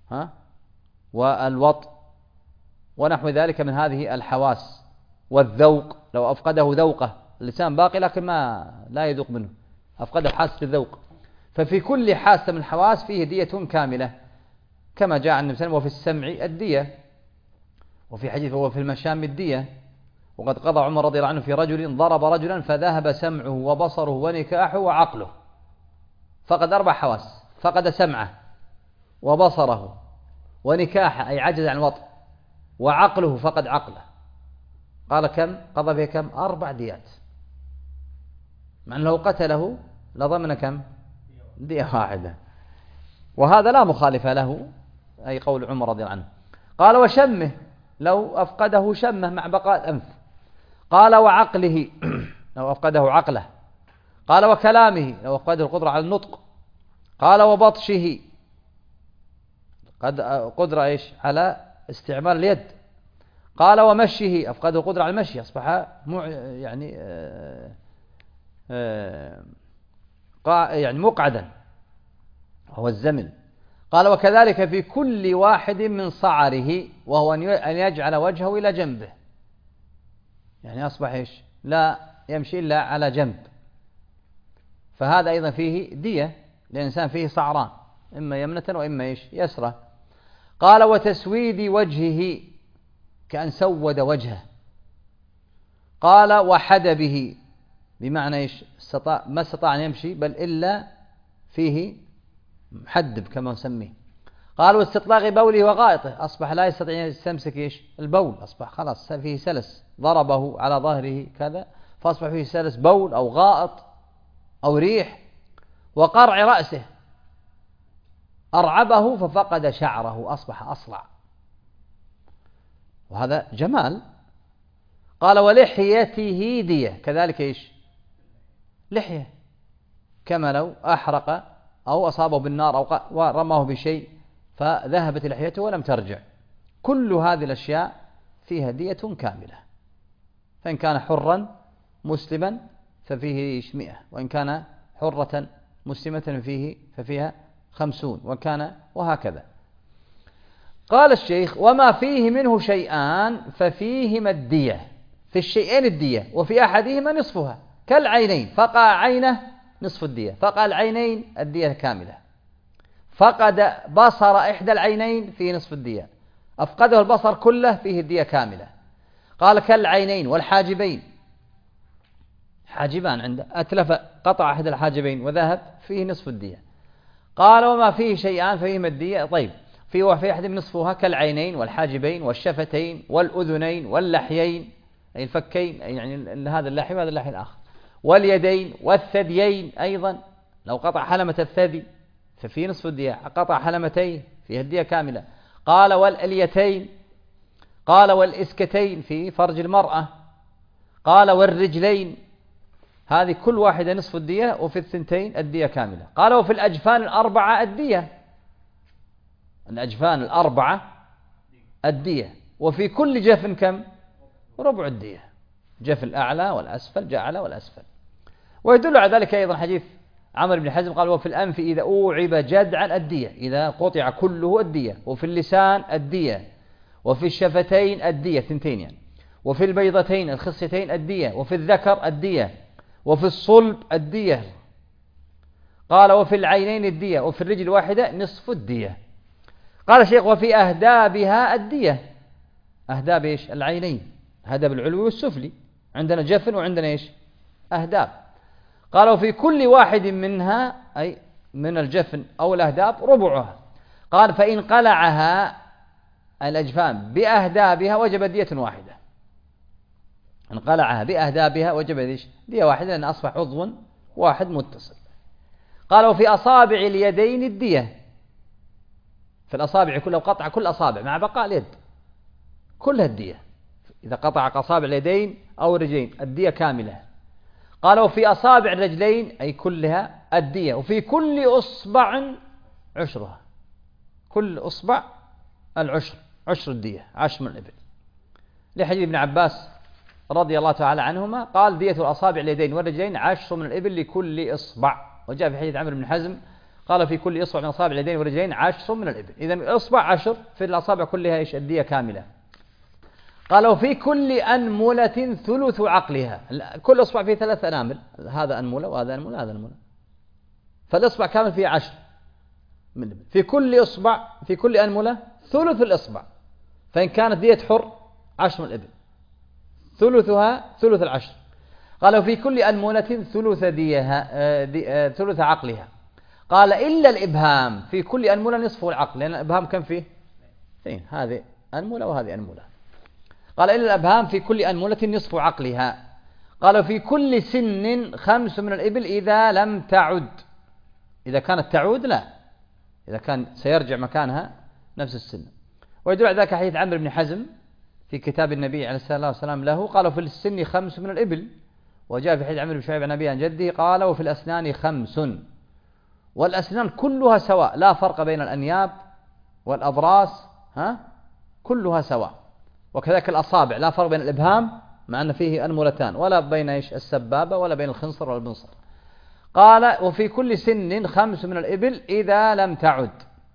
والوطء ونحو ذلك من هذه الحواس، والذوق، لو أفقده ذوقه، اللسان باقي لكن لا يذوق منه، أفقده حاسة الذوق، ففي كل حاسة من الحواس فيه دية كاملة، كما جاء عن النبي صلى الله عليه وسلم: وفي السمع الدية، وفي حديث هو في المشام الدية. وقد قضى عمر رضي الله عنه في رجل ضرب رجلا فذهب سمعه وبصره ونكاحه وعقله، فقد 4 حواس، فقد سمعه وبصره ونكاحه أي عجز عن الوطء، وعقله فقد عقله. قال كم قضى فيه؟ كم؟ 4 ديات، مع أنه لو قتله لضمن كم؟ دية واحدة، وهذا لا مخالف له، أي قول عمر رضي الله عنه. قال وشمه، لو أفقده شمه مع بقاء الأنف. قال وعقله لو أفقده عقله. قال وكلامه، لو أفقده القدرة على النطق. قال وبطشه، قدرة إيش؟ على استعمال اليد. قال ومشيه، أفقده القدرة على المشي، أصبح يعني يعني مقعدا، وهو الزمن. قال وكذلك في كل واحد من صعره، وهو أن يجعل وجهه إلى جنبه، يعني أصبح إيش؟ لا يمشي إلا على جنب، فهذا أيضا فيه دية، لأن الإنسان فيه صعران، إما يمنة وإما إيش؟ يسرى. قال وتسويد وجهه، كأن سود وجهه. قال وحدبه، بمعنى إيش؟ ما استطاع أن يمشي بل إلا فيه حدب كما نسميه. قال واستطلاق بوله وغائطه، أصبح لا يستطيع أن يستمسك إيش؟ البول، أصبح خلاص فيه سلس، ضربه على ظهره كذا فأصبح فيه سلس بول أو غائط أو ريح. وقرع رأسه، أرعبه ففقد شعره، أصبح أصلع، وهذا جمال. قال ولحيته دية، كذلك إيش؟ لحية، كما لو أحرق أو أصابه بالنار أو ورماه بشيء فذهبت لحيته ولم ترجع. كل هذه الأشياء فيها دية كاملة، فإن كان حرا مسلما ففيه 100، وإن كان حرة مسلمة ففيها 50، وكان وهكذا. قال الشيخ وما فيه منه شيئان ففيهما الدية، في الشيئين الدية، وفي أحدهما نصفها، كالعينين، فقع عينه نصف الدية، فقع العينين الدية كاملة، فقد بصر إحدى العينين فيه نصف الدية، أفقده البصر كله فيه الدية كاملة. قال كالعينين والحاجبين، حاجبان عنده أتلف، قطع أحد الحاجبين وذهب فيه نصف الدية. قال وما فيه شيئان فيهما الدية. طيب، في أحد نصفها، كالعينين والحاجبين والشفتين والأذنين واللحيين أي الفكين، يعني هذا اللحي وهذا اللحي الآخر. واليدين والثديين أيضا، لو قطع حلمة الثدي ففي نصف الدية، قطع حلمتين فيها الدية كاملة. قال والأليتين، قال والإسكتين في فرج المرأة، قال والرجلين، هذه كل واحدة نصف الدية، وفي الثنتين الدية كاملة. قال وفي الأجفان الأربعة الدية، الأجفان الأربعة الدية، وفي كل جفن كم؟ ربع الدية، جفن الأعلى والأسفل، جعل والأسفل. ويدل على ذلك أيضا حديث عمرو بن حزم قال وفي الأنف إذا أوعب جدعا الدية، إذا قطع كله الدية، وفي اللسان الدية، وفي الشفتين الدية، ثنتين يعني، وفي البيضتين الخصيتين الدية، وفي الذكر الدية، وفي الصلب الدية. قال وفي العينين الدية، وفي الرجل الواحدة نصف الدية. قال الشيخ وفي أهدابها الدية، أهداب إيش؟ العينين، هدب العلوي والسفلي، عندنا جفن وعندنا إيش؟ أهداب. قال وفي كل واحد منها، أي من الجفن أو الأهداب، ربعها. قال فإن قلعها الأجفان بأهدابها وجب دية واحدة، إن قلعها بأهدابها وجب إيش؟ دية واحدة، لأن أصبح عضو واحد متصل. قال وفي أصابع اليدين الدية، في الأصابع كلها، قطع كل أصابع مع بقاء اليد كلها الدية، إذا قطع أصابع اليدين أو الرجلين الدية كاملة. قال وفي أصابع الرجلين أي كلها الدية، وفي كل أصبع عشرها، كل أصبع العشر، عشر الدية، 10 من الإبل، لحديث ابن عباس رضي الله تعالى عنهما قال دية الأصابع اليدين والرجلين 10 من الإبل لكل إصبع. وجاء في حديث عمرو بن حزم قال في كل إصبع من أصابع اليدين والرجلين 10 من الإبل. إذن الإصبع 10، في الأصابع كلها إيش؟ الدية كاملة. قال وفي كل أنملة ثلث عقلها، كل إصبع فيه 3 أنامل، هذا أنملة وهذا أنملة وهذا أنملة، فالإصبع كامل فيه 10 من الإبل. في كل إصبع، في كل أنملة ثلث الإصبع، فإن كانت دية حر 10 من الإبل، ثلثها ثلث 10. قال وفي كل أنملة ثلث ديها، ثلث عقلها. قال إلا الإبهام، في كل أنملة نصف العقل، لأن الإبهام كم فيه؟ هذه أنملة وهذه أنملة. قال إلا الأبهام في كل أنملة نصف عقلها. قال في كل سن 5 من الإبل إذا لم تعد، إذا كانت تعود لا، إذا كان سيرجع مكانها نفس السن. ويدل على ذلك حديث عمرو بن حزم في كتاب النبي عليه الصلاة والسلام له، قالوا في السن 5 من الإبل. وجاء في حديث عمرو بن شعيب عن أبيه عن جده قال وفي الأسنان 5، والأسنان كلها سواء، لا فرق بين الأنياب والأضراس، كلها سواء. وكذلك الأصابع لا فرق بين الإبهام مع أن فيه أنملتان، ولا بين إيش؟ السبابة، ولا بين الخنصر والبنصر. قال وفي كل سن 5 من الإبل إذا لم تعد.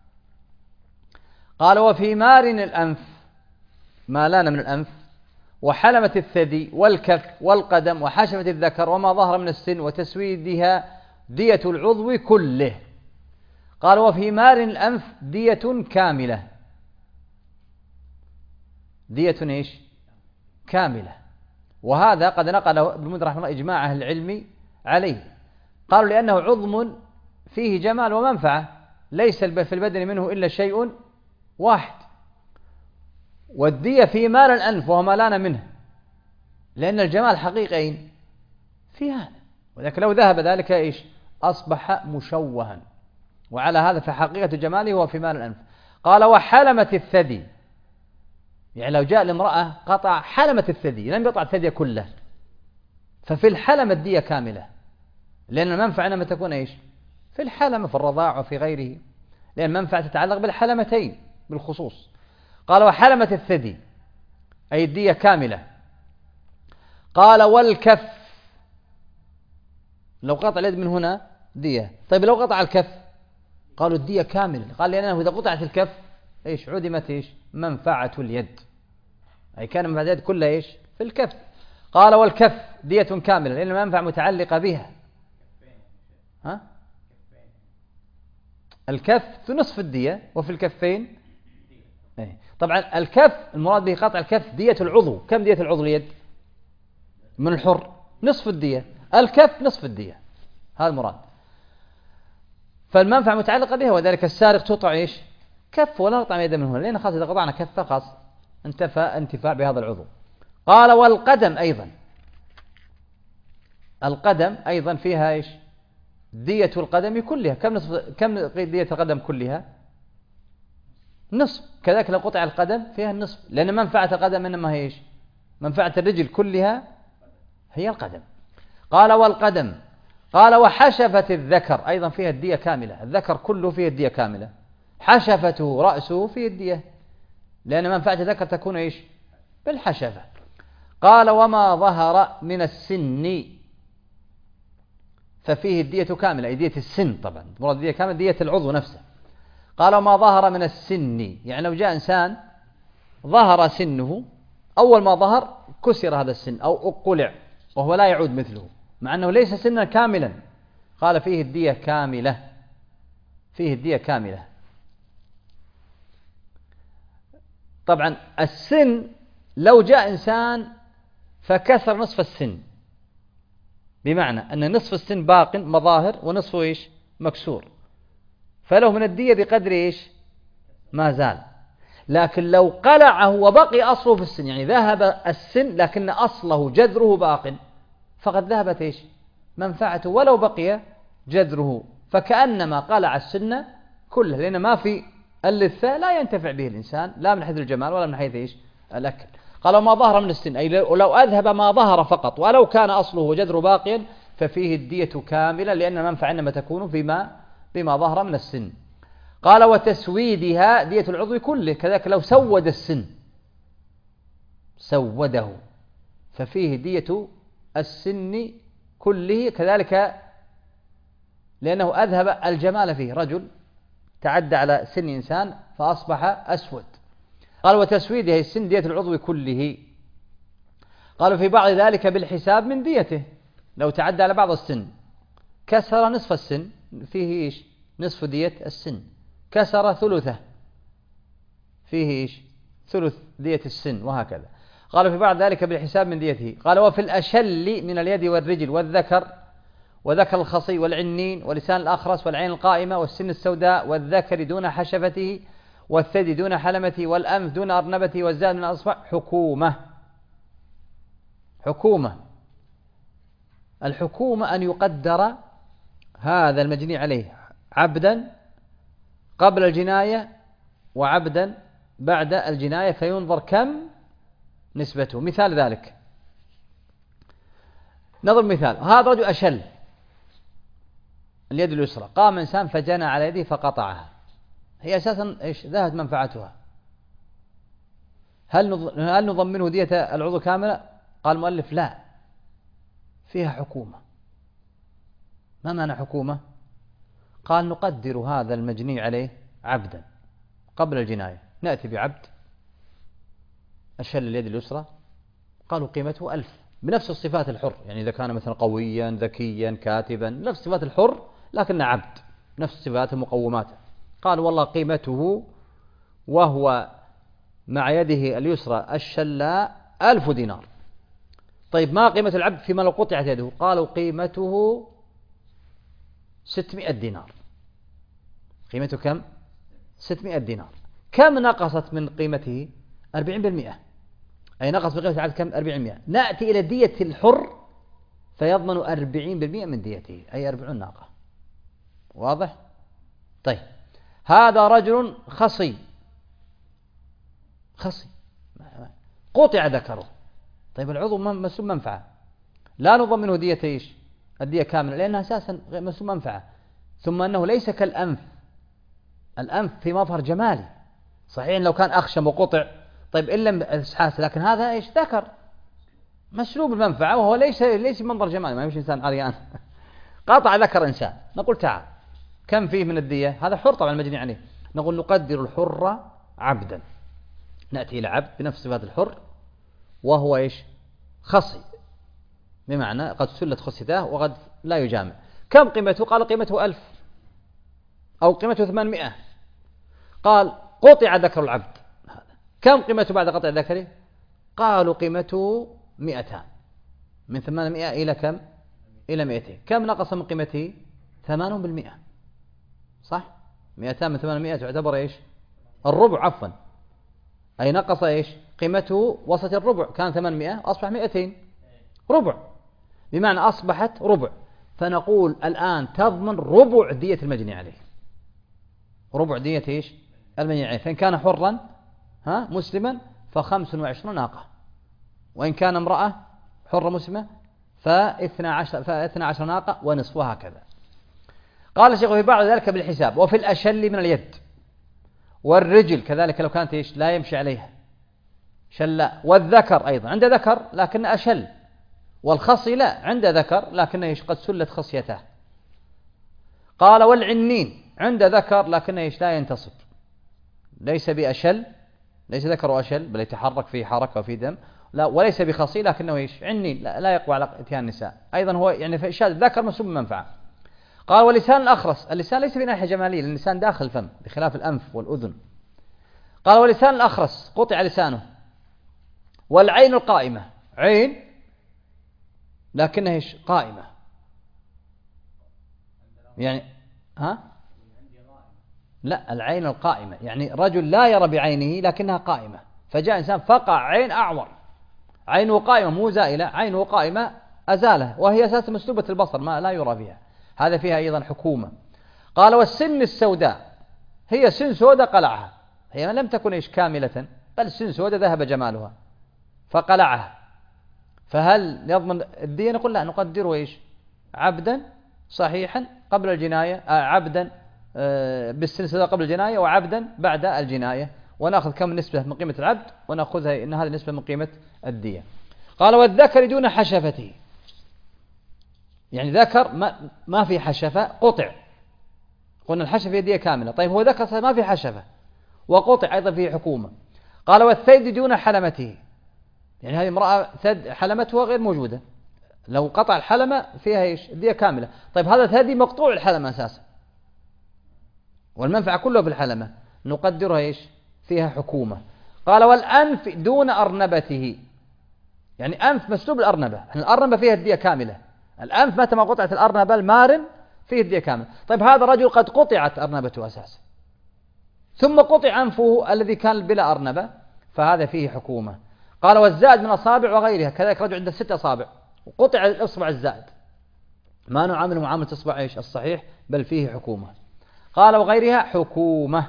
قال وفي مارن الأنف، ما لان من الأنف، وحلمة الثدي والكف والقدم وحشمة الذكر وما ظهر من السن وتسويدها دية العضو كله. قال وفي مارن الأنف دية كاملة، دية إيش؟ كاملة. وهذا قد نقله ابن المنذر رحمه الله إجماع أهل العلم عليه. قالوا لأنه عظم فيه جمال ومنفعة، ليس في البدن منه إلا شيء واحد، والدية في مال الأنف وهو ما لان منه، لأن الجمال حقيقين في هذا، ولكن لو ذهب ذلك إيش؟ أصبح مشوها. وعلى هذا فحقيقة جماله هو في مال الأنف. قال وحلمة الثدي، يعني لو جاء لامرأة قطع حلمة الثدي، لم يقطع الثدي كله، ففي الحلمة الدية كاملة، لأن المنفعة إنما تكون إيش؟ في الحلمة، في الرضاع وفي غيره، لأن المنفعة تتعلق بالحلمتين بالخصوص. قال وحلمة الثدي أي الدية كاملة. قال والكف، لو قطع اليد من هنا دية، طيب لو قطع الكف؟ قالوا الدية كاملة. قال لأنه إذا قطعت الكف إيش؟ عدمت إيش؟ منفعة اليد، أي كان منفعة اليد كلها إيش؟ في الكف. قال والكف دية كاملة، لأن المنفعة متعلقة بها. الكف نصف الدية، وفي الكفين طبعا الكف المراد به قطع الكف دية العضو. كم دية العضو اليد؟ من الحر نصف الدية، الكف نصف الدية، هذا المراد. فالمنفعة متعلقة بها، وذلك السارق تقطع إيش؟ كف، ولا نقطع يده من هنا، لأن خاص إذا قطعنا كفة خاص انتفى انتفاع بهذا العضو. قال والقدم أيضا، القدم أيضا فيها إيش؟ دية القدم كلها. كم دية القدم كلها؟ نصف. كذلك لو قطع القدم فيها النصف، لأن منفعة القدم إنما هي إيش؟ منفعة الرجل كلها هي القدم. قال والقدم. قال وحشفة الذكر أيضا فيها الدية كاملة، الذكر كله فيه الدية كاملة، حشفته رأسه فيه الدية، لأن منفعة الذكر تكون إيش؟ بالحشفة. قال وما ظهر من السن ففيه الدية كاملة، أي دية السن طبعا، مراد دية كاملة دية العضو نفسه. قال وما ظهر من السن، يعني لو جاء إنسان ظهر سنه، أول ما ظهر كسر هذا السن أو أقلع وهو لا يعود مثله، مع أنه ليس سنا كاملا، قال فيه الدية كاملة، فيه الدية كاملة. طبعا السن لو جاء إنسان فكسر نصف السن، بمعنى أن نصف السن باق مظاهر ونصفه إيش؟ مكسور، فله من الدية بقدر إيش؟ ما زال. لكن لو قلعه وبقي أصله في السن، يعني ذهب السن لكن أصله جذره باق، فقد ذهبت إيش؟ منفعته ولو بقي جذره، فكأنما قلع السن كله، لأن ما في اللثة لا ينتفع به الإنسان لا من حيث الجمال ولا من حيث إيش؟ الأكل. قال ما ظهر من السن، أي لو أذهب ما ظهر فقط ولو كان أصله وجذره باقيا ففيه الدية كاملة، لأن المنفعة إنما تكون بما ظهر من السن. قال وتسويدها دية العضو كله، كذلك لو سود السن سوده ففيه دية السن كله كذلك، لأنه أذهب الجمال فيه، رجل تعدى على سن إنسان فأصبح أسود. قال وتسويدها السن دية العضو كله. قالوا في بعض ذلك بالحساب من ديته، لو تعدى على بعض السن كسر نصف السن فيه إيش؟ نصف دية السن، كسر ثلثه فيه إيش؟ ثلث دية السن، وهكذا. قالوا في بعض ذلك بالحساب من ديته. قال وفي الأشل من اليد والرجل والذكر وذكر الخصي والعنين ولسان الأخرس والعين القائمة والسن السوداء والذكر دون حشفته والثدي دون حلمته والأنف دون أرنبته والزاد من الأصبع حكومة. حكومة، الحكومة أن يقدر هذا المجني عليه عبدا قبل الجناية وعبدا بعد الجناية، فينظر كم نسبته. مثال ذلك، نضرب مثال، هذا رجل أشل اليد اليسرى، قام إنسان فجنى على يده فقطعها، هي أساسا إيش؟ ذهبت منفعتها. هل نضمنه دية العضو كاملة؟ قال المؤلف لا، فيها حكومة. ما معنى حكومة؟ قال نقدر هذا المجني عليه عبدا قبل الجناية، نأتي بعبد أشل اليد اليسرى، قالوا قيمته 1000 بنفس الصفات الحر، يعني إذا كان مثلا قويا ذكيا كاتبا نفس صفات الحر لكن عبد نفس صفات مقوماته، قال والله قيمته وهو مع يده اليسرى الشلاء 1000 دينار. طيب ما قيمة العبد فيما لو قطعت يده؟ قالوا قيمته 600 دينار. قيمته كم؟ 600 دينار. كم نقصت من قيمته؟ 40%، أي نقص من قيمة العبد كم؟ 40%. نأتي إلى دية الحر فيضمن 40% من ديته، أي 40 ناقة. واضح؟ طيب هذا رجل خصي قطع ذكره، طيب العضو مسلوب منفعة، لا نضمنه دية إيش؟ الدية كاملة، لأنها أساسا مسلوب منفعة، ثم أنه ليس كالأنف، الأنف في مظهر جمالي، صحيح لو كان أخشم وقطع طيب إلا الإسحاس، لكن هذا إيش؟ ذكر مسلوب المنفعة وهو ليس منظر جمالي، ما يمشي إنسان عريان قطع ذكر إنسان، نقول تعال كم فيه من الدية؟ هذا حر طبعا المجني عليه، نقول نقدر الحر عبدا، نأتي إلى عبد بنفس صفات الحر وهو إيش؟ خصي، بمعنى قد سلت خصيته وقد لا يجامع. كم قيمته؟ قال قيمته 1000 أو قيمته 800. قال قطع ذكر العبد، كم قيمته بعد قطع ذكره؟ قالوا قيمته 200، من 800 إلى كم؟ إلى 200. كم نقص من قيمته؟ 80%. صح؟ 200 من 800 تعتبر إيش؟ الربع، عفوا أي نقص إيش قيمته وسط الربع، كان 800 أصبح 200 ربع، بمعنى أصبحت ربع. فنقول الآن تضمن ربع دية المجني عليه، ربع دية إيش المجني عليه. فإن كان حرا مسلما ف25 ناقة، وإن كان امرأة حرة مسلمة ف12 ناقة ونصف، وهكذا. قال الشيخ في بعض ذلك بالحساب. وفي الأشل من اليد والرجل كذلك لو كانت إيش لا يمشي عليها شلاء، والذكر أيضا عند ذكر لكن أشل، والخصي لا عند ذكر لكن إيش قد سلت خصيته. قال والعنين عند ذكر لكن إيش لا ينتصب، ليس بأشل، ليس ذكر أشل بل يتحرك فيه حركة وفيه دم، لا، وليس بخصي لكنه إيش عنين لا يقوى على إتيان النساء، أيضا هو يعني في إشاد الذكر مسلوب منفعة. قال ولسان الأخرس، اللسان ليس بناحية جمالية لأن اللسان داخل الفم بخلاف الأنف والأذن. قال ولسان الأخرس قطع لسانه. والعين القائمة، عين لكنها إيش قائمة، يعني لا، العين القائمة يعني رجل لا يرى بعينه لكنها قائمة، فجاء إنسان فقع عين أعور، عينه قائمة مو زائلة، عينه قائمة أزالها، وهي أساس مسلوبة البصر ما لا يرى فيها، هذا فيها أيضا حكومة. قال والسن السوداء، هي سن سوداء قلعها، هي لم تكن إيش كاملة بل سن سوداء ذهب جمالها فقلعها، فهل يضمن الدية؟ نقول لا، نقدره إيش عبدا صحيحا قبل الجناية، عبدا بالسن السوداء قبل الجناية وعبدا بعد الجناية، ونأخذ كم نسبة من قيمة العبد ونأخذها إن هذه نسبة من قيمة الدية. قال والذكر دون حشفته، يعني ذكر ما في حشفة قطع، قلنا الحشفة هي دية كاملة، طيب هو ذكر ما في حشفة وقطع أيضا فيه حكومة. قال والثيد دون حلمته، يعني هذه امرأة ثد حلمتها غير موجودة، لو قطع الحلمة فيها إيش دية كاملة، طيب هذا ثدي مقطوع الحلمة أساسا والمنفعة كلها في الحلمة، نقدرها إيش فيها حكومة. قال والأنف دون أرنبته، يعني أنف مسلوب الأرنبة، الأرنبة فيها الدية كاملة، الأنف متى ما قطعت الأرنبة المارن فيه الدية كاملة. طيب هذا رجل قد قطعت أرنبته أساسا ثم قطع أنفه الذي كان بلا أرنبة، فهذا فيه حكومة. قال والزائد من أصابع وغيرها، كذلك رجل عنده 6 أصابع وقطع الأصبع الزائد، ما نعامل معاملة أصبع إيش الصحيح بل فيه حكومة. قال وغيرها حكومة.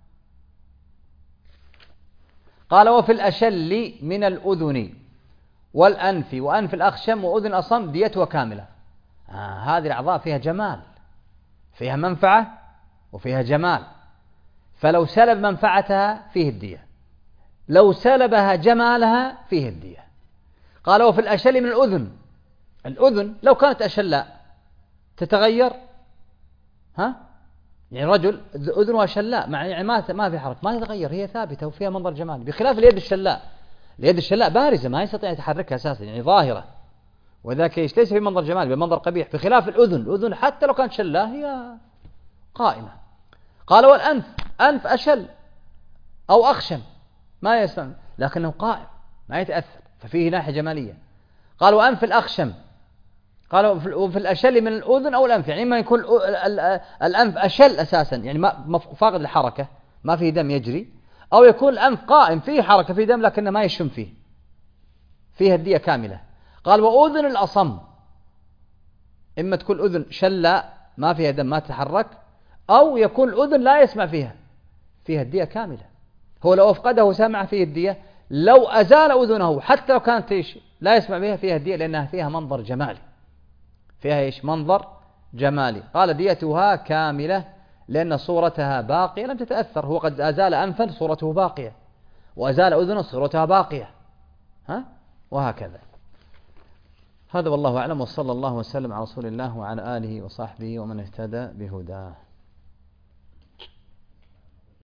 قال وفي الأشل من الأذن والأنف وأنف الأخشم وأذن الأصم ديتها كاملة. هذه الأعضاء فيها جمال، فيها منفعة وفيها جمال، فلو سلب منفعتها فيه الدية، لو سلبها جمالها فيه الدية. قال وفي الأشل من الأذن، الأذن لو كانت أشلاء تتغير، يعني رجل أذنها شلاء يعني ما في حركة، ما تتغير، هي ثابتة وفيها منظر جمالي، بخلاف اليد الشلاء، اليد الشلاء بارزة ما يستطيع يتحركها أساسا، يعني ظاهرة، وذاك ليس في منظر جمالي بمنظر قبيح، بخلاف الأذن، الأذن حتى لو كانت شلاء هي قائمة. قال والأنف، أنف أشل أو أخشم ما يسمع لكنه قائم ما يتأثر، ففيه ناحية جمالية. قال وأنف الأخشم، قال وفي الأشل من الأذن أو الأنف، يعني إما يكون الأنف أشل أساسا يعني ما فاقد الحركة ما فيه دم يجري، أو يكون الأنف قائم فيه حركة فيه دم لكنه ما يشم فيه، فيها الدية كاملة. قال وأذن الأصم، إما تكون أذن شلاء ما فيها دم ما تتحرك، أو يكون الأذن لا يسمع فيها الدية كاملة. هو لو أفقده سمع فيه الدية، لو أزال أذنه حتى لو كانت إيش لا يسمع بها فيها الدية، لأنها فيها منظر جمالي، فيها إيش منظر جمالي. قال ديتها كاملة لأن صورتها باقية لم تتأثر، هو قد أزال أنفا صورته باقية، وأزال أذنه صورتها باقية، وهكذا. هذا والله أعلم، وصلى الله وسلم على رسول الله وعلى آله وصحبه ومن اهتدى بهداه.